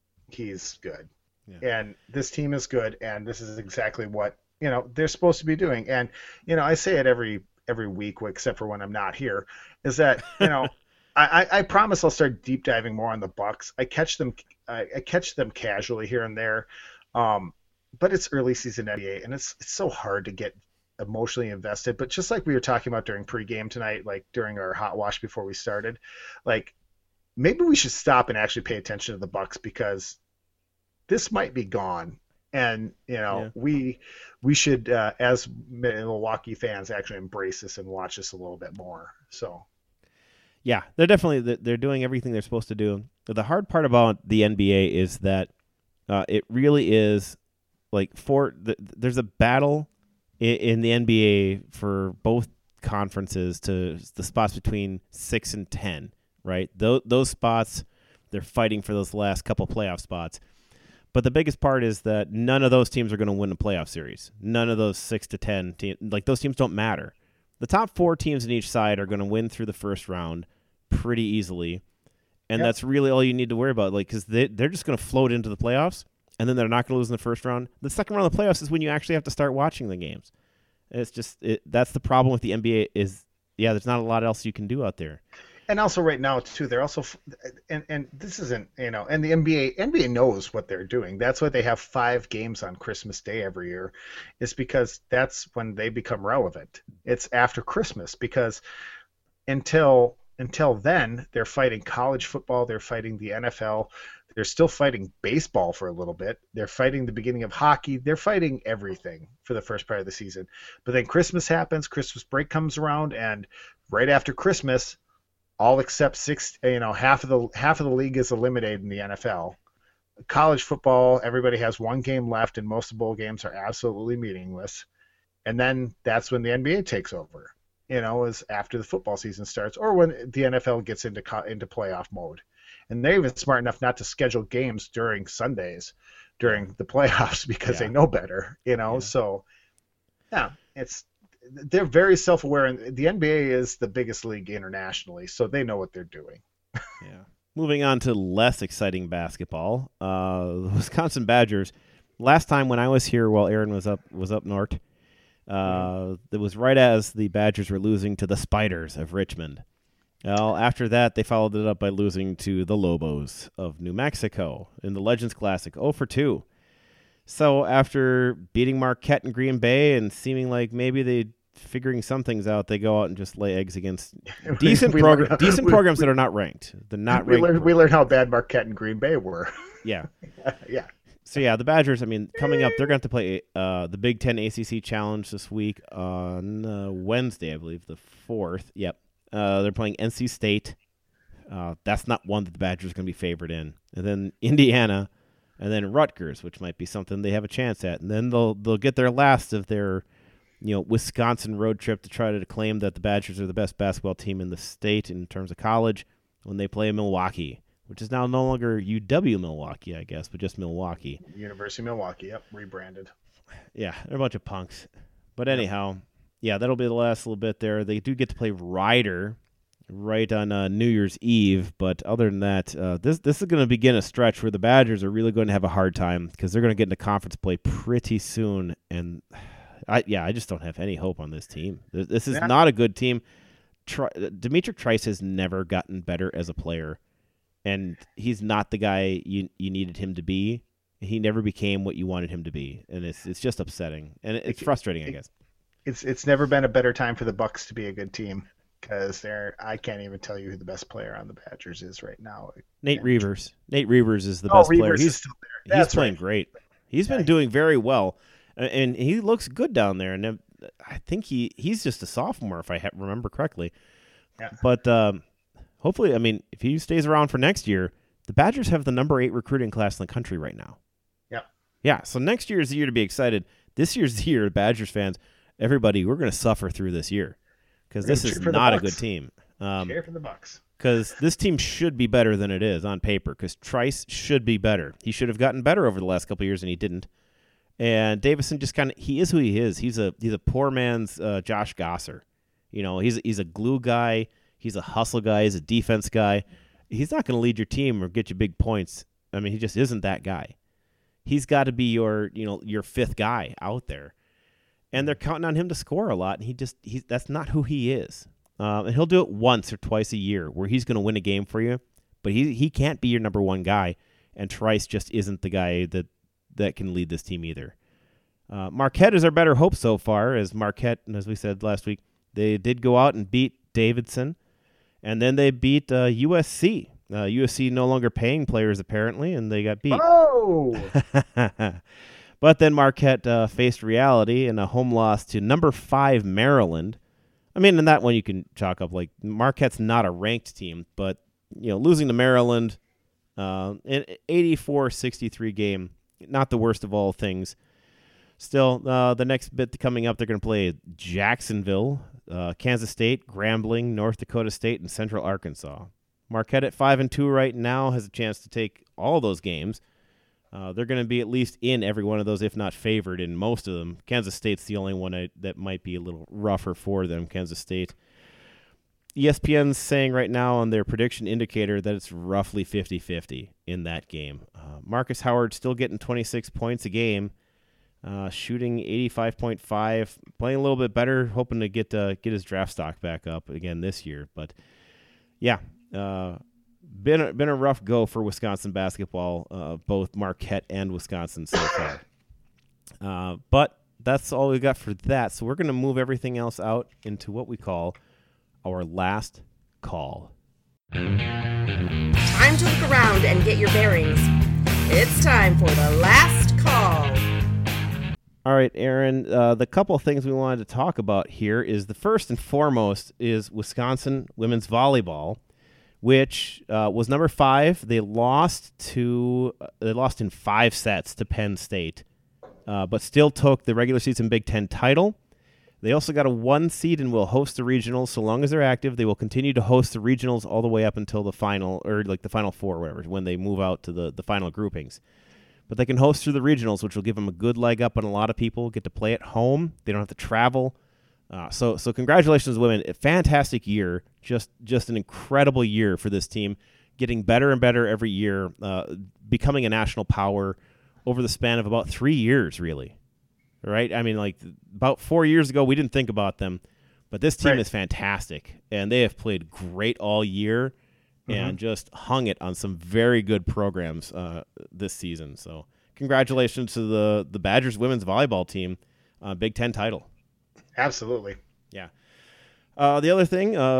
he's good, yeah. And this team is good, and this is exactly what you know they're supposed to be doing. And you know, I say it every every week, except for when I'm not here, is that you know. I, I promise I'll start deep diving more on the Bucks. I catch them, I, I catch them casually here and there, um, but it's early season N B A, and it's it's so hard to get emotionally invested. But just like we were talking about during pregame tonight, like during our hot wash before we started, like maybe we should stop and actually pay attention to the Bucks because this might be gone, and you know yeah. we we should uh, as Milwaukee fans actually embrace this and watch this a little bit more. So. Yeah, they're definitely they're doing everything they're supposed to do. The hard part about the N B A is that uh, it really is like for the, there's a battle in, in the N B A for both conferences to the spots between six and ten, right? Those those spots they're fighting for those last couple playoff spots. But the biggest part is that none of those teams are going to win a playoff series. None of those six to ten teams, like those teams don't matter. The top four teams in each side are going to win through the first round pretty easily, and yep. that's really all you need to worry about, like because they, they're just going to float into the playoffs, and then they're not going to lose in the first round. The second round of the playoffs is when you actually have to start watching the games. And it's just it, that's the problem with the N B A is, yeah, there's not a lot else you can do out there. And also right now, too, they're also – and and this isn't – you know, and the N B A N B A knows what they're doing. That's why they have five games on Christmas Day every year. It's because that's when they become relevant. It's after Christmas because until – Until then, they're fighting college football. They're fighting the N F L. They're still fighting baseball for a little bit. They're fighting the beginning of hockey. They're fighting everything for the first part of the season. But then Christmas happens. Christmas break comes around, and right after Christmas, all except six, you know, half of the half of the league is eliminated in the N F L. College football, everybody has one game left, and most of the bowl games are absolutely meaningless. And then that's when the N B A takes over. You know, is after the football season starts or when the N F L gets into into playoff mode. And they're even smart enough not to schedule games during Sundays during the playoffs because yeah. they know better, you know. Yeah. So, yeah, it's they're very self-aware. And the N B A is the biggest league internationally, so they know what they're doing. Yeah. Moving on to less exciting basketball, uh, the Wisconsin Badgers. Last time when I was here while Aaron was up was up north, Uh, it was right as the Badgers were losing to the Spiders of Richmond. Well, after that, they followed it up by losing to the Lobos of New Mexico in the Legends Classic, oh for two. So after beating Marquette and Green Bay and seeming like maybe they figuring some things out, they go out and just lay eggs against decent, we progr- learned, decent we, programs we, that are not ranked. The not we ranked. Learned, we learned how bad Marquette and Green Bay were. Yeah. yeah. So, yeah, the Badgers, I mean, coming up, they're going to have to play uh, the Big Ten A C C Challenge this week on uh, Wednesday, I believe, the fourth. Yep. Uh, they're playing N C State. Uh, that's not one that the Badgers are going to be favored in. And then Indiana, and then Rutgers, which might be something they have a chance at. And then they'll they'll get their last of their, you know, Wisconsin road trip to try to claim that the Badgers are the best basketball team in the state in terms of college when they play Milwaukee, which is now no longer U W Milwaukee, I guess, but just Milwaukee. University of Milwaukee, yep, rebranded. Yeah, they're a bunch of punks. But anyhow, yeah, that'll be the last little bit there. They do get to play Rider right on uh, New Year's Eve, but other than that, uh, this this is going to begin a stretch where the Badgers are really going to have a hard time because they're going to get into conference play pretty soon, and I yeah, I just don't have any hope on this team. This, this is Yeah. not a good team. Tri- Demetric Trice has never gotten better as a player, and he's not the guy you you needed him to be. He never became what you wanted him to be, and it's it's just upsetting, and it's frustrating, I guess. It's it's never been a better time for the Bucks to be a good team because they're I can't even tell you who the best player on the Badgers is right now. Nate And- Reavers. Nate Reavers is the Oh, best player. Reavers He's is still there. he's That's playing right. great. He's Yeah, been he- doing very well, a- and he looks good down there. And I think he, he's just a sophomore, if I ha- remember correctly. Yeah. But um, hopefully, I mean, if he stays around for next year, the Badgers have the number eight recruiting class in the country right now. Yeah. Yeah, so next year is the year to be excited. This year's the year, Badgers fans, everybody, we're going to suffer through this year because We're gonna this is cheer for the not a Bucks. good team. Um, Cheer for the Bucks. Because this team should be better than it is on paper. Because Trice should be better. He should have gotten better over the last couple of years, and he didn't. And Davison just kind of he is who he is. He's a he's a poor man's uh, Josh Gosser. You know, he's he's a glue guy. He's a hustle guy. He's a defense guy. He's not going to lead your team or get you big points. I mean, he just isn't that guy. He's got to be your you know your fifth guy out there, and they're counting on him to score a lot. And he just he's that's not who he is. Um, and he'll do it once or twice a year where he's going to win a game for you, but he he can't be your number one guy, and Trice just isn't the guy that, that can lead this team either. Uh, Marquette is our better hope so far, as Marquette, as we said last week, they did go out and beat Davidson, and then they beat uh, U S C. Uh, U S C no longer paying players apparently, and they got beat. Oh, But then Marquette uh, faced reality in a home loss to number five Maryland. I mean, in that one you can chalk up like Marquette's not a ranked team, but you know, losing to Maryland, uh, an eighty-four sixty-three game, not the worst of all things. Still, uh, the next bit coming up, they're going to play Jacksonville, uh, Kansas State, Grambling, North Dakota State, and Central Arkansas. Marquette at five and two right now has a chance to take all those games. Uh, they're going to be at least in every one of those, if not favored in most of them. Kansas State's the only one I, that might be a little rougher for them, Kansas State. E S P N's saying right now on their prediction indicator that it's roughly fifty-fifty in that game. Uh, Marcus Howard still getting twenty-six points a game, uh, shooting eighty-five point five, playing a little bit better, hoping to get uh, get his draft stock back up again this year. But, yeah, uh, Been a, been a rough go for Wisconsin basketball, uh, both Marquette and Wisconsin so far. Uh, but that's all we got for that. So we're going to move everything else out into what we call our last call. Time to look around and get your bearings. It's time for the last call. All right, Aaron, uh, the couple of things we wanted to talk about here is the first and foremost is Wisconsin women's volleyball, which uh, was number five. They lost to uh, they lost in five sets to Penn State, uh, but still took the regular season Big Ten title. They also got a one seed and will host the regionals so long as they're active. They will continue to host the regionals all the way up until the final, or like the final four, or whatever, when they move out to the, the final groupings. But they can host through the regionals, which will give them a good leg up on a lot of people. Get to play at home. They don't have to travel. Uh, so, so congratulations, women! A fantastic year, just just an incredible year for this team, getting better and better every year, uh, becoming a national power over the span of about three years, really. Right? I mean, like about four years ago, we didn't think about them, but this team Right. is fantastic, and they have played great all year, Mm-hmm. and just hung it on some very good programs uh, this season. So, congratulations to the the Badgers women's volleyball team, uh, Big Ten title. absolutely. Yeah. Uh, the other thing, uh,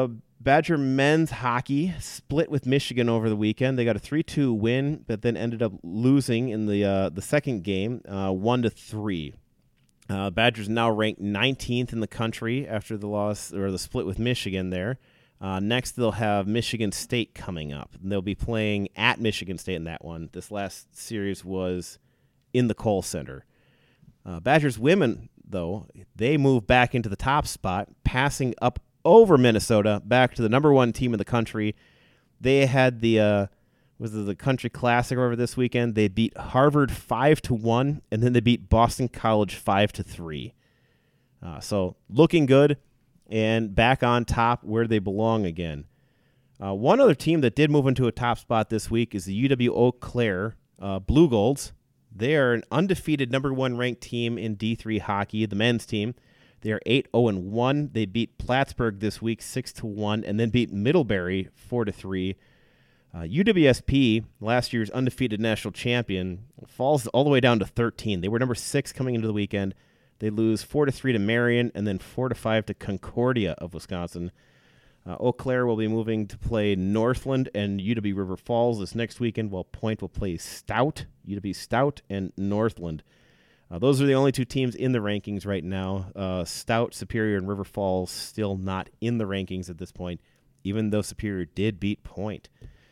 Badger men's hockey split with Michigan over the weekend. They got a three two win, but then ended up losing in the uh, the second game, uh, one to three. Uh, Badgers now ranked nineteenth in the country after the loss or the split with Michigan there. Uh, next, they'll have Michigan State coming up. They'll be playing at Michigan State in that one. This last series was in the Kohl Center. Uh, Badgers women, though, they move back into the top spot, passing up over Minnesota, back to the number one team in the country. They had the uh, was it the Country Classic over this weekend. They beat Harvard five to one, and then they beat Boston College five to three. Uh, so looking good. And back on top where they belong again. Uh, one other team that did move into a top spot this week is the U W Eau Claire uh, Blue Golds. They are an undefeated number one ranked team in D three hockey, the men's team. They are eight oh and one. They beat Plattsburgh this week six to one, and then beat Middlebury four to three. Uh, U W S P, last year's undefeated national champion, falls all the way down to thirteen. They were number six coming into the weekend. They lose four to three to Marion and then four to five to Concordia of Wisconsin. Uh, Eau Claire will be moving to play Northland and U W River Falls this next weekend, while Point will play Stout, U W Stout, and Northland. Uh, those are the only two teams in the rankings right now. Uh, Stout, Superior, and River Falls still not in the rankings at this point, even though Superior did beat Point.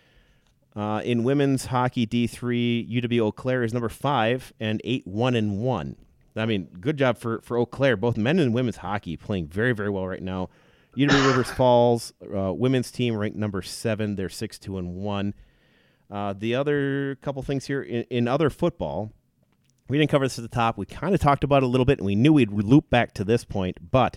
Uh, in women's hockey D three, U W Eau Claire is number five and eight one and one. I mean, good job for, for Eau Claire. Both men and women's hockey playing very, very well right now. U W Rivers Falls, uh, women's team ranked number seven. They're six two and one. Uh, the other couple things here in, in other football, we didn't cover this at the top. We kind of talked about it a little bit, and we knew we'd loop back to this point. But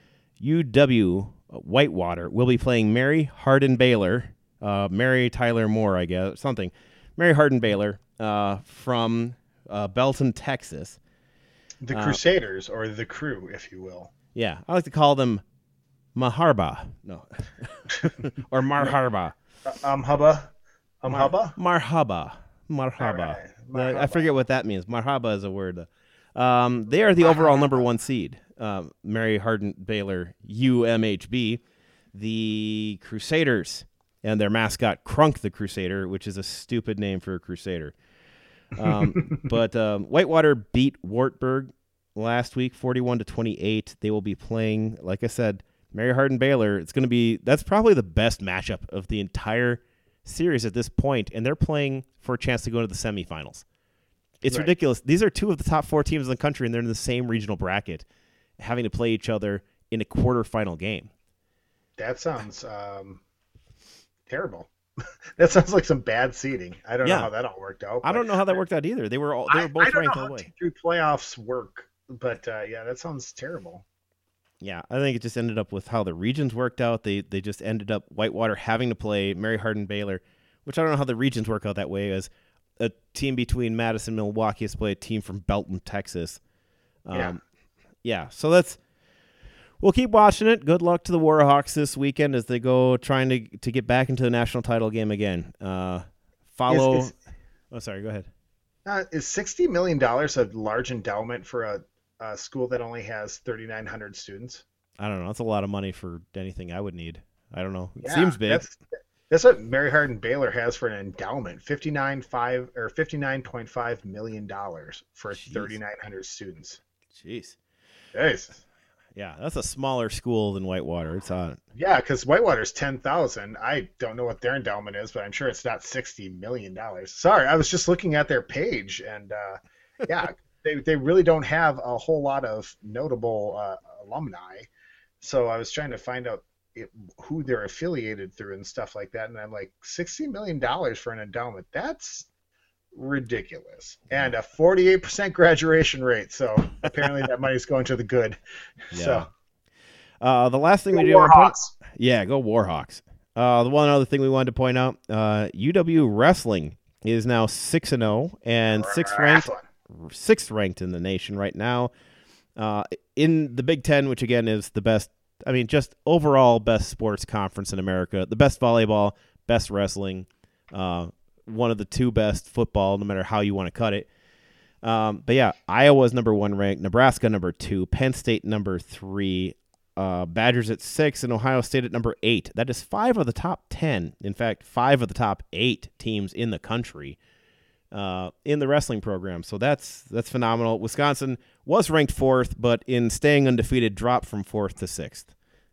U W Whitewater will be playing Mary Hardin Baylor, uh, Mary Tyler Moore, I guess, something. Mary Hardin Baylor uh, from uh, Belton, Texas. The Crusaders, uh, or the Crew, if you will. Yeah, I like to call them Maharba. No. Or Marharba. Uh, um, hubba. Um, Mar- hubba? Marhaba. Marhaba. Right. Marhaba. I forget what that means. Marhaba is a word. Um, they are the overall number one seed. Um, Mary Hardin Baylor, U M H B. The Crusaders and their mascot, Crunk the Crusader, which is a stupid name for a Crusader. um, but um, Whitewater beat Wartburg last week, forty-one to twenty-eight. They will be playing, like I said, Mary Hardin Baylor. It's going to be that's probably the best matchup of the entire series at this point, and they're playing for a chance to go to the semifinals. It's right. Ridiculous. These are two of the top four teams in the country, and they're in the same regional bracket, having to play each other in a quarterfinal game. That sounds um, terrible. That sounds like some bad seeding. I don't yeah. know how that all worked out. I don't know how that worked out either. They were all they were both I, I don't ranked know all how the way. Through playoffs work, but uh, yeah, that sounds terrible. Yeah, I think it just ended up with how the regions worked out. They they just ended up Whitewater having to play Mary Hardin Baylor, which I don't know how the regions work out that way. As a team between Madison and Milwaukee has played a team from Belton, Texas. Um, yeah. Yeah, so that's. We'll keep watching it. Good luck to the Warhawks this weekend as they go trying to to get back into the national title game again. Uh, follow. Is, is, oh, sorry. Go ahead. Uh, is sixty million dollars a large endowment for a, a school that only has thirty-nine hundred students? I don't know. That's a lot of money for anything I would need. I don't know. It yeah, seems big. That's, that's what Mary Hardin Baylor has for an endowment: fifty-nine five or fifty-nine point five million dollars for thirty-nine hundred students. Jeez. Jeez. Yeah, that's a smaller school than Whitewater. It's on. Yeah, because Whitewater's ten thousand. I don't know what their endowment is, but I'm sure it's not sixty million dollars. Sorry, I was just looking at their page, and uh, yeah, they they really don't have a whole lot of notable uh, alumni. So I was trying to find out it, who they're affiliated through and stuff like that, and I'm like, sixty million dollars for an endowment? That's ridiculous. And a forty-eight percent graduation rate, so apparently that money's going to the good. Yeah. So uh the last thing go we do Warhawks. Yeah, go Warhawks. Uh the one other thing we wanted to point out, uh U W Wrestling is now six and oh and sixth ranked sixth ranked in the nation right now. Uh in the Big Ten, which again is the best, I mean, just overall best sports conference in America, the best volleyball, best wrestling, uh one of the two best football, no matter how you want to cut it. Um, but yeah, Iowa's number one ranked, Nebraska number two, Penn State number three, uh, Badgers at six, and Ohio State at number eight. That is five of the top ten. In fact, five of the top eight teams in the country uh, in the wrestling program. So that's that's phenomenal. Wisconsin was ranked fourth, but in staying undefeated, dropped from fourth to sixth.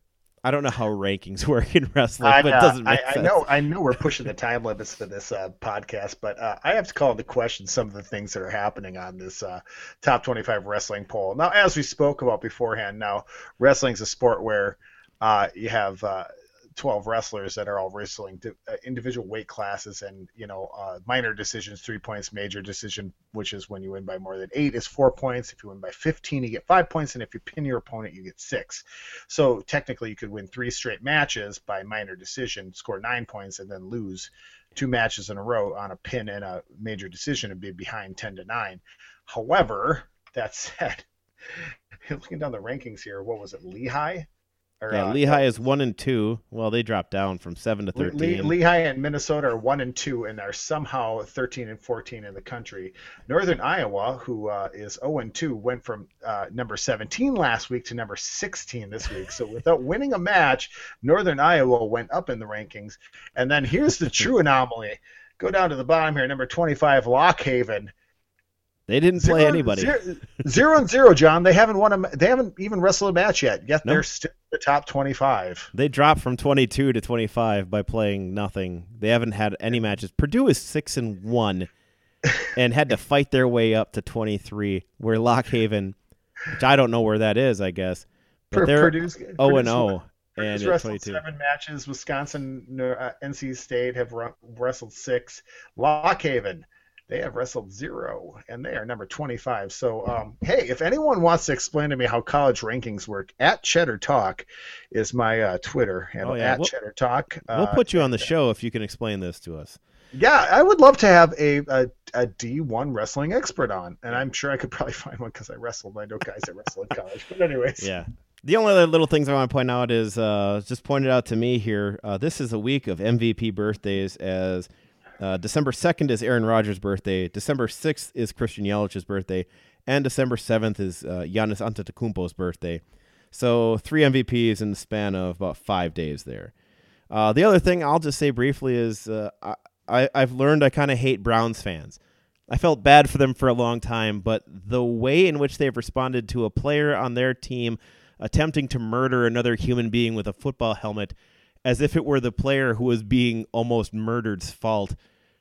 I don't know how rankings work in wrestling, I, but it uh, doesn't make I, sense. I know, I know we're pushing the time limits for this uh, podcast, but uh, I have to call into question some of the things that are happening on this uh, top twenty-five wrestling poll. Now, as we spoke about beforehand, now wrestling is a sport where uh, you have uh, twelve wrestlers that are all wrestling to, uh, individual weight classes, and you know, uh, minor decisions three points, major decision, which is when you win by more than eight, is four points. If you win by fifteen, you get five points, and if you pin your opponent, you get six. So technically, you could win three straight matches by minor decision, score nine points, and then lose two matches in a row on a pin and a major decision and be behind ten to nine. However, that said, looking down the rankings here, what was it, Lehigh? Or, Yeah, uh, Lehigh is one and two. Well, they dropped down from seven to Le- thirteen. Lehigh and Minnesota are one and two, and are somehow thirteen and fourteen in the country. Northern Iowa, who uh, is zero and two, went from uh, number seventeen last week to number sixteen this week. So without winning a match, Northern Iowa went up in the rankings. And then here's the true anomaly. Go down to the bottom here, number twenty-five, Lock Haven. They didn't play Zero- anybody. Zero, zero and zero, John. They haven't won a. They haven't even wrestled a match yet. Yet No. they're still the top twenty-five. They dropped from twenty-two to twenty-five by playing nothing. They haven't had any matches. Purdue is six and one, and had to fight their way up to twenty-three. Where Lock Haven, which I don't know where that is, I guess, but Pur- they're Purdue's zero and zero, and Purdue's at wrestled twenty-two. seven matches. Wisconsin, uh, N C State have ru- wrestled six. Lock Haven, they have wrestled zero, and they are number twenty-five. So, um, hey, if anyone wants to explain to me how college rankings work, at Cheddar Talk is my uh, Twitter handle. Oh, yeah. At We'll- Cheddar Talk. We'll Uh, put you on the show if you can explain this to us. Yeah, I would love to have a, a, a D one wrestling expert on, and I'm sure I could probably find one because I wrestled. I know guys that wrestle in college. But anyways, Yeah. The only other little things I want to point out is uh, just pointed out to me here. Uh, this is a week of M V P birthdays, as uh, December second is Aaron Rodgers' birthday, December sixth is Christian Yelich's birthday, and December seventh is uh, Giannis Antetokounmpo's birthday. So three M V Ps in the span of about five days there. Uh, the other thing I'll just say briefly is uh, I, I, I've learned I kind of hate Browns fans. I felt bad for them for a long time, but the way in which they've responded to a player on their team attempting to murder another human being with a football helmet as if it were the player who was being almost murdered's fault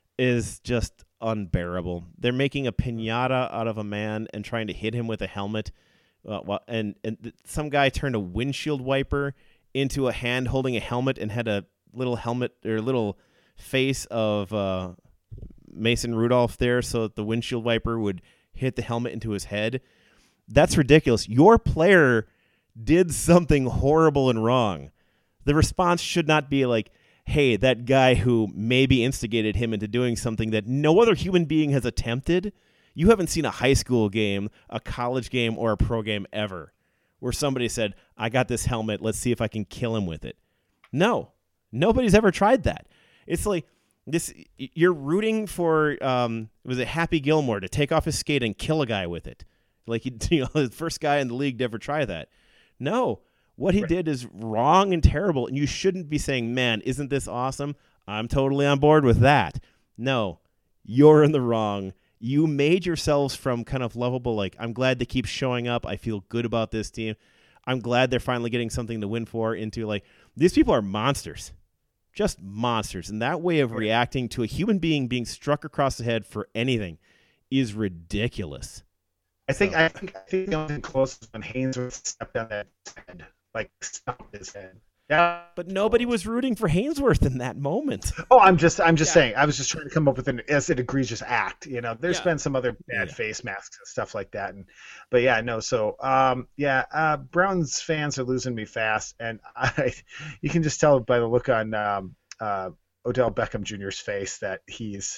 is just unbearable. They're making a piñata out of a man and trying to hit him with a helmet. Uh, well, and, and th- some guy turned a windshield wiper into a hand holding a helmet and had a little helmet or little face of uh, Mason Rudolph there so that the windshield wiper would hit the helmet into his head. That's ridiculous. Your player did something horrible and wrong. The response should not be like, hey, that guy who maybe instigated him into doing something that no other human being has attempted. You haven't seen a high school game, a college game, or a pro game ever where somebody said, I got this helmet, let's see if I can kill him with it. No, nobody's ever tried that. It's like this. You're rooting for, um, was it Happy Gilmore to take off his skate and kill a guy with it? Like, you know, the first guy in the league to ever try that. No, what he Right. did is wrong and terrible, and you shouldn't be saying, man, isn't this awesome? I'm totally on board with that. No, you're in the wrong. You made yourselves from kind of lovable, like, I'm glad they keep showing up. I feel good about this team. I'm glad they're finally getting something to win for, into, like, these people are monsters. Just monsters. And that way of reacting to a human being being struck across the head for anything is ridiculous. I think So- I think I think the only thing close is when Hainsworth stepped on that head, like stomped his head. Yeah. But nobody was rooting for Hainsworth in that moment. Oh, I'm just I'm just Yeah. saying. I was just trying to come up with an as an egregious act. You know, there's Yeah. been some other bad Yeah. face masks and stuff like that. And but yeah, no. So um, yeah, uh, Browns fans are losing me fast, and I you can just tell by the look on um, uh, Odell Beckham Junior's face that he's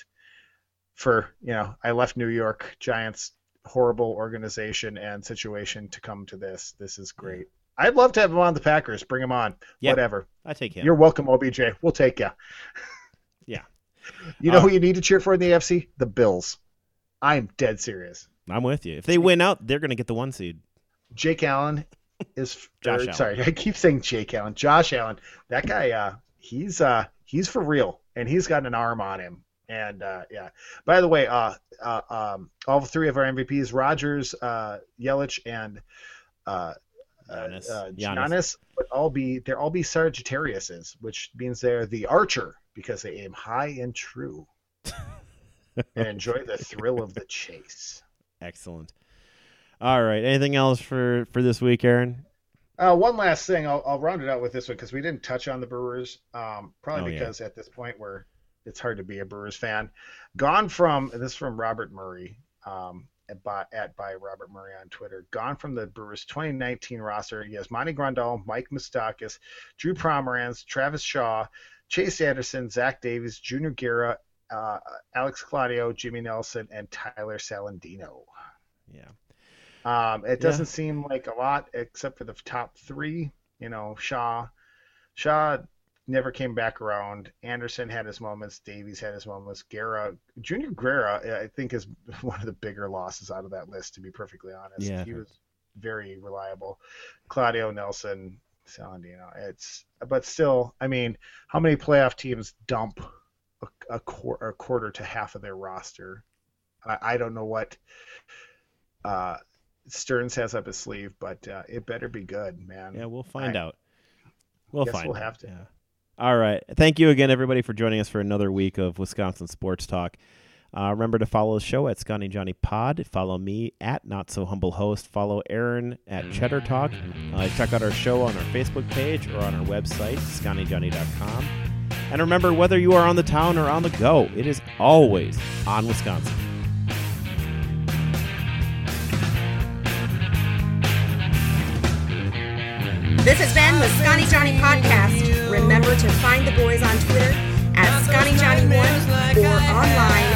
for you know I left New York Giants horrible organization and situation to come to this. This is great. I'd love to have him on the Packers. Bring him on. Yeah. Whatever. I take him. You're welcome, O B J. We'll take you. Yeah. You know Uh, who you need to cheer for in the A F C? The Bills. I'm dead serious. I'm with you. If they win out, they're going to get the one seed. Jake Allen is Josh or, Allen. sorry, I keep saying Jake Allen. Josh Allen. That guy, uh, he's uh, he's for real, and he's got an arm on him. And uh, yeah. By the way, uh, uh, um, all three of our M V Ps, Rodgers, uh, Yelich, and uh, Giannis. uh, Giannis. Giannis, would all be they're all be Sagittariuses, which means they're the archer because they aim high and true and enjoy the thrill of the chase. Excellent. All right. Anything else for, for this week, Aaron? Uh, one last thing, I'll, I'll round it out with this one because we didn't touch on the Brewers. Um, probably Oh, because at this point we're it's hard to be a Brewers fan. Gone from this is from Robert Murray, um, at by, at by Robert Murray on Twitter. Gone from the Brewers twenty nineteen roster. He has Monty Grandal, Mike Moustakas, Drew Pomeranz, Travis Shaw, Chase Anderson, Zach Davies, Junior Guerra, uh, Alex Claudio, Jimmy Nelson, and Tyler Salandino. Yeah. Um, it doesn't Yeah. seem like a lot except for the top three. You know, Shaw, Shaw never came back around. Anderson had his moments. Davies had his moments. Guerra, Junior Guerra, I think is one of the bigger losses out of that list. To be perfectly honest, Yeah. he was very reliable. Claudio, Nelson, Salandino. It's but still, I mean, how many playoff teams dump a, a, qu- a quarter to half of their roster? I, I don't know what. Uh, Stearns has up his sleeve, but uh, it better be good, man. Yeah, we'll find I out. We'll guess find we'll out. have to. Yeah. All right. Thank you again, everybody, for joining us for another week of Wisconsin Sports Talk. Uh, remember to follow the show at Scotty Johnny Pod. Follow me at Not So Humble Host. Follow Aaron at Cheddar Talk. Uh, check out our show on our Facebook page or on our website, scotty johnny dot com. And remember, whether you are on the town or on the go, it is always on Wisconsin. This has been the Scotty Johnny Podcast. Remember to find the boys on Twitter at Scotty Johnny one or online